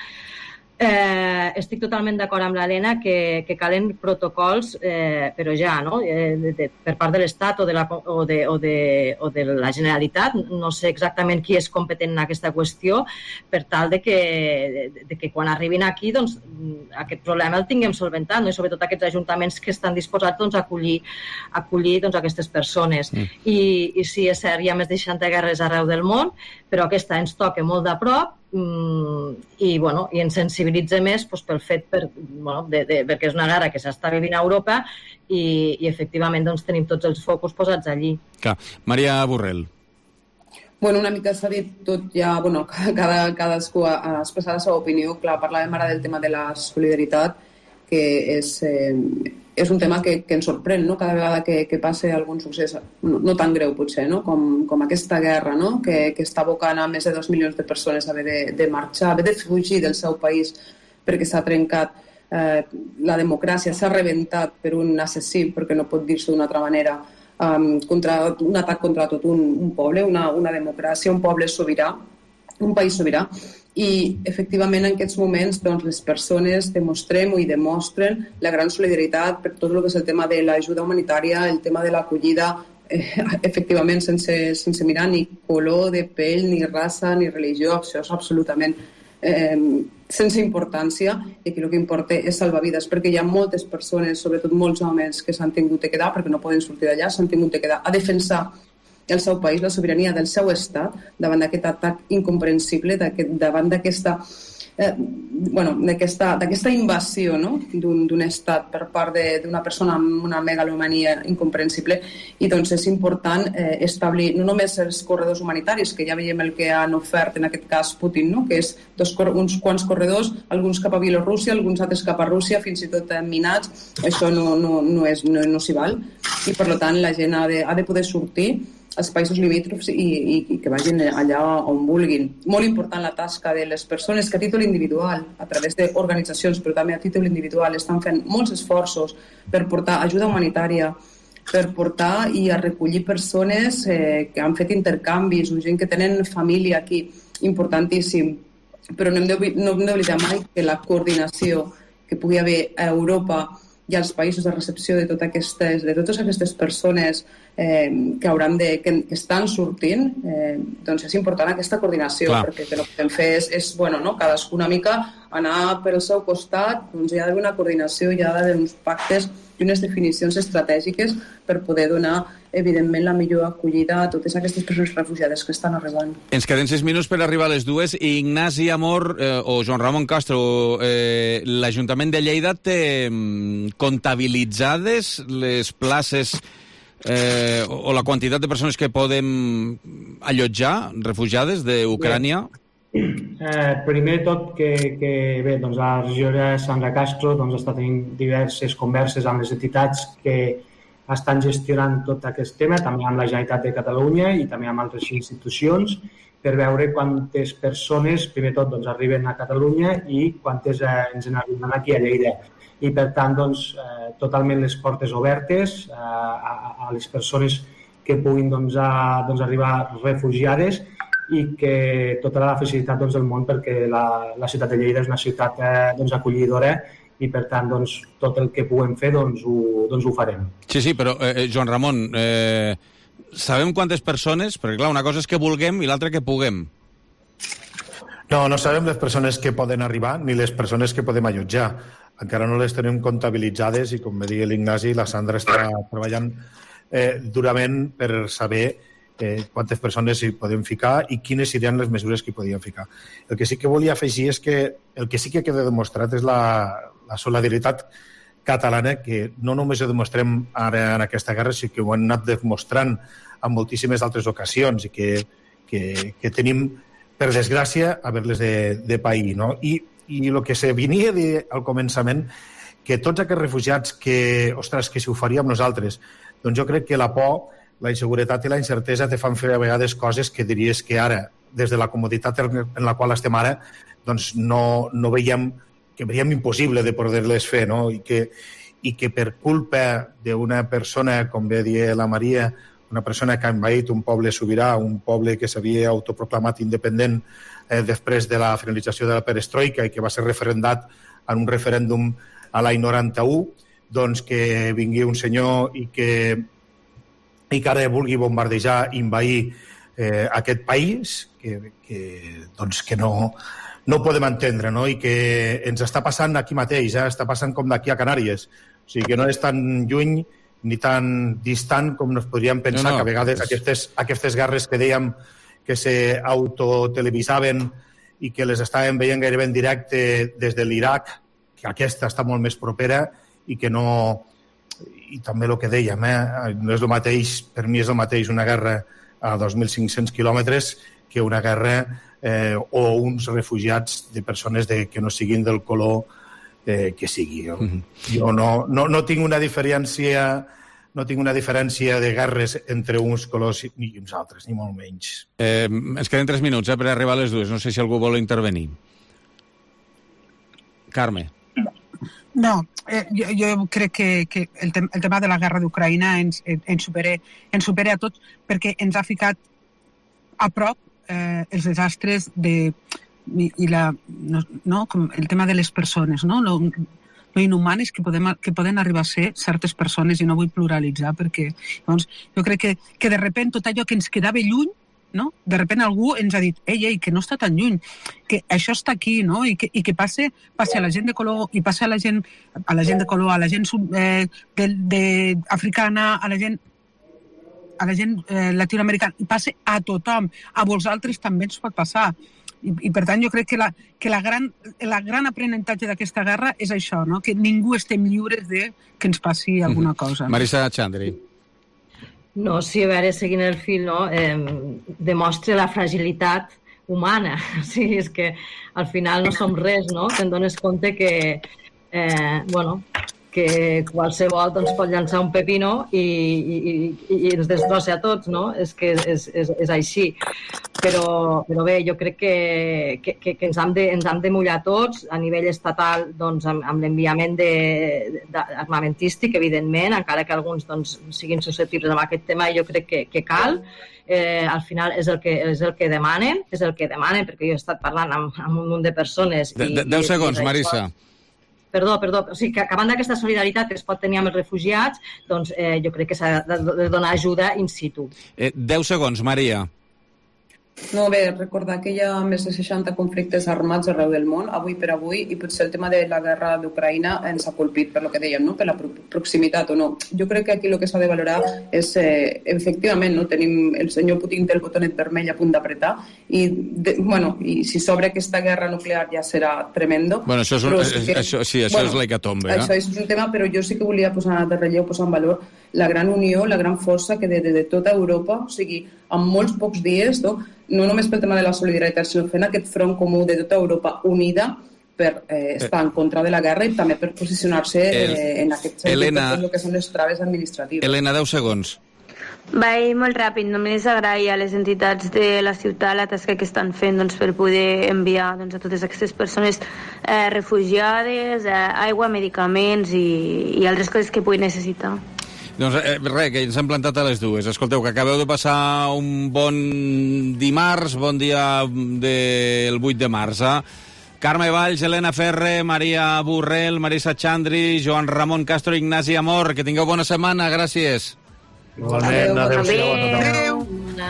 Eh, estic totalment d'acord amb l'Helena que, que calen protocols, eh, però ja, no? Eh, de, de, per part de l'Estat o, de la, o, de, o, de, o de la Generalitat, no sé exactament qui és competent en aquesta qüestió, per tal de que, de, de que quan arribin aquí doncs, aquest problema el tinguem solventat, no? I sobretot aquests ajuntaments que estan disposats doncs, a acollir, a acollir doncs, aquestes persones. Mm. I, I sí, és cert, hi ha més de seixanta guerres arreu del món, però aquesta ens toca molt de prop, Mm, i, bueno, i ens sensibilitza més doncs, pel fet per, bueno, de, de, perquè és una guerra que s'està vivint a Europa i, i efectivament doncs, tenim tots els focus posats allí. Clar. Maria Borrell. Bueno, una mica s'ha dit tot ja, bueno, cada, cadascú ha, ha expressat la seva opinió. Clar, parlàvem ara del tema de la solidaritat, que és, eh, és un tema que, que ens sorprèn, no?, cada vegada que, que passa algun succés, no, no tan greu potser, no?, com, com aquesta guerra, no?, que, que està abocant a més de dos milions de persones a haver de, de marxar, a haver de fugir del seu país perquè s'ha trencat eh, la democràcia, s'ha rebentat per un assassí, perquè no pot dir-se d'una altra manera, um, contra, un atac contra tot un, un poble, una, una democràcia, un poble sobirà, un país sobirà. I, efectivament, en aquests moments doncs, les persones demostrem i demostren la gran solidaritat per tot el que és el tema de l'ajuda humanitària, el tema de l'acollida, eh, efectivament, sense, sense mirar ni color de pell, ni raça, ni religió, això és absolutament eh, sense importància i que el que importa és salvar vides, perquè hi ha moltes persones, sobretot molts homes, que s'han tingut de quedar, perquè no poden sortir d'allà, s'han tingut de quedar a defensar el seu país, la sobirania del seu estat, davant d'aquest atac incomprensible, davant d'aquesta eh, bueno, d'aquesta invasió, no? d'un estat per part d'una persona amb una megalomania incomprensible. I doncs és important eh, establir no només els corredors humanitaris, que ja veiem el que han ofert en aquest cas Putin, no? que és dos, uns quants corredors, alguns cap a Bielorússia, alguns altres cap a Rússia, fins i tot minats. Això no, no, no, és, no, no s'hi val. I per tant la gent ha de, ha de poder sortir als països limítrofs i, i, i que vagin allà on vulguin. Molt important la tasca de les persones que a títol individual, a través d'organitzacions, però també a títol individual, estan fent molts esforços per portar ajuda humanitària, per portar i a recollir persones eh, que han fet intercanvis o gent que tenen família aquí, importantíssim. Però no hem d'oblidar mai que la coordinació que pugui haver a Europa i als països de recepció de, tot aquestes, de totes aquestes persones eh, que, hauran de, que, que estan sortint, eh, doncs és important aquesta coordinació, Clar. perquè el que no podem fer és, és bueno, no? cadascú una mica anar per el seu costat, doncs hi ha d'haver una coordinació, hi ha d'haver uns pactes i unes definicions estratègiques per poder donar, evidentment, la millor acollida a totes aquestes persones refugiades que estan arribant. Ens queden sis minuts per arribar a les dues. Ignasi Amor eh, o Joan Ramon Castro, eh, l'Ajuntament de Lleida té comptabilitzades les places eh, o la quantitat de persones que podem allotjar, refugiades d'Ucrània? Eh, primer tot que, que bé, doncs la regidora Sandra Castro doncs, està tenint diverses converses amb les entitats que estan gestionant tot aquest tema, també amb la Generalitat de Catalunya i també amb altres institucions, per veure quantes persones, primer tot, doncs, arriben a Catalunya i quantes eh, ens n'arriben aquí a Lleida. I, per tant, doncs, eh, totalment les portes obertes eh, a, a les persones que puguin doncs, a, doncs, arribar refugiades i que tota la facilitat doncs, del món, perquè la, la ciutat de Lleida és una ciutat eh, doncs, acollidora i, per tant, doncs, tot el que puguem fer doncs, ho, doncs, ho farem. Sí, sí, però, eh, Joan Ramon, eh, sabem quantes persones? Perquè, clar, una cosa és que vulguem i l'altra que puguem. No, no sabem les persones que poden arribar ni les persones que podem allotjar. Encara no les tenim comptabilitzades i, com va dir l'Ignasi, la Sandra està treballant eh, durament per saber eh, quantes persones hi podem ficar i quines serien les mesures que hi podíem ficar. El que sí que volia afegir és que el que sí que queda demostrat és la, la solidaritat catalana, que no només ho demostrem ara en aquesta guerra, sinó que ho hem anat demostrant en moltíssimes altres ocasions i que, que, que tenim, per desgràcia, haver-les de, de pair, no? I, i el que se venia de, al començament, que tots aquests refugiats que, ostres, que si ho faríem nosaltres, doncs jo crec que la por, la inseguretat i la incertesa te fan fer a vegades coses que diries que ara, des de la comoditat en la qual estem ara, doncs no, no veiem, que veiem impossible de poder-les fer, no? I que, i que per culpa d'una persona, com bé dir la Maria, una persona que ha envaït un poble sobirà, un poble que s'havia autoproclamat independent eh, després de la finalització de la perestroika i que va ser referendat en un referèndum a l'any noranta-u, doncs que vingui un senyor i que, i que ara vulgui bombardejar i envair eh, aquest país, que, que, doncs que no, no ho podem entendre, no? I que ens està passant aquí mateix, eh? Està passant com d'aquí a Canàries. O sigui, que no és tan lluny ni tan distant com nos podríem pensar, no, no, que a vegades és... aquestes, aquestes guerres que dèiem que s'autotelevisaven i que les estàvem veient gairebé en directe des de l'Iraq, que aquesta està molt més propera i que no... I també el que dèiem, eh? No és el mateix, per mi és el mateix una guerra a dos mil cinc-cents quilòmetres que una guerra eh, o uns refugiats de persones de, que no siguin del color eh, que sigui. Jo, mm-hmm. jo no, no, no tinc una diferència no tinc una diferència de guerres entre uns colors ni uns altres, ni molt menys. Eh, ens queden tres minuts eh, per arribar a les dues. No sé si algú vol intervenir. Carme. No, eh, jo, jo crec que, que el, tem el tema de la guerra d'Ucraïna ens, ens, supera, ens supera a tots perquè ens ha ficat a prop eh, els desastres de, i, i la, no, no, com el tema de les persones, no? Lo, lo inhumanes que, podem, que poden arribar a ser certes persones, i no vull pluralitzar perquè doncs, jo crec que, que de repente tot allò que ens quedava lluny no? De sobte algú ens ha dit, ei, ei, que no està tan lluny, que això està aquí, no? I que, i que passe, passe a la gent de color, i passe a la gent, a la gent de color, a la gent eh, de, de, africana, a la gent a la gent eh, latinoamericana, i passe a tothom. A vosaltres també ens pot passar. I, i per tant, jo crec que la, que la gran, la gran aprenentatge d'aquesta guerra és això, no? Que ningú estem lliures de que ens passi alguna cosa. Marisa Xandri. No, sí, a veure, seguint el fil, no? Eh, demostra la fragilitat humana. O sigui, és que al final no som res, no? Te'n dones compte que, eh, bueno, que qualsevol doncs, pot llançar un pepino i, i, i ens destrossa a tots, no? És que és, és, és així. Però, però bé, jo crec que, que, que ens, hem de, ens hem de mullar tots a nivell estatal doncs, amb, amb l'enviament armamentístic, evidentment, encara que alguns doncs, siguin susceptibles amb aquest tema, jo crec que, que cal. Eh, al final és el, que, és el que demanen, és el que demanen, perquè jo he estat parlant amb, amb un munt de persones. De, de, deu segons, Marisa. Perdó, perdó, o sigui, que acabant d'aquesta solidaritat que es pot tenir amb els refugiats, doncs eh, jo crec que s'ha de donar ajuda in situ. Eh, deu segons, Maria. No, bé, recordar que hi ha més de seixanta conflictes armats arreu del món, avui per avui, i potser el tema de la guerra d'Ucraïna ens ha colpit per lo que dèiem, no? Per la pro proximitat o no. Jo crec que aquí el que s'ha de valorar és, eh, efectivament, no? Tenim el senyor Putin té el botonet vermell a punt d'apretar, i, de, bueno, i si s'obre aquesta guerra nuclear ja serà tremendo. Bueno, això és un, sí, que, això, sí, això bueno, és l'hecatombe. Això eh? és un tema, però jo sí que volia posar de relleu, posar en valor la gran unió, la gran força que de, de, de tota Europa, o sigui, en molts pocs dies, no? No només pel tema de la solidaritat, sinó fent aquest front comú de tota Europa unida per eh, estar en contra de la guerra i també per posicionar-se eh, en aquest sentit, Helena, el que són les traves administratives. Helena, deu segons. Vaig molt ràpid, només agrair a les entitats de la ciutat la tasca que estan fent doncs, per poder enviar doncs, a totes aquestes persones eh, refugiades, eh, aigua, medicaments i, i altres coses que puguin necessitar. Doncs eh, res, que ens hem plantat a les dues. Escolteu, que acabeu de passar un bon dimarts, bon dia del vuit de març. Eh? Carme Valls, Helena Ferre, Maria Borrell, Marisa Xandri, Joan Ramon Castro, Ignasi Amor. Que tingueu bona setmana, gràcies. Igualment, adéu-siau a tothom.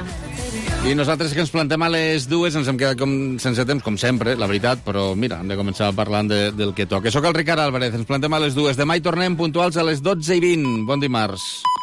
I nosaltres que ens plantem a les dues ens hem quedat com, sense temps, com sempre, la veritat, però mira, hem de començar parlant de, del que toca. Soc el Ricard Álvarez, ens plantem a les dues. Demà hi tornem puntuals a les dotze i vint. Bon dimarts.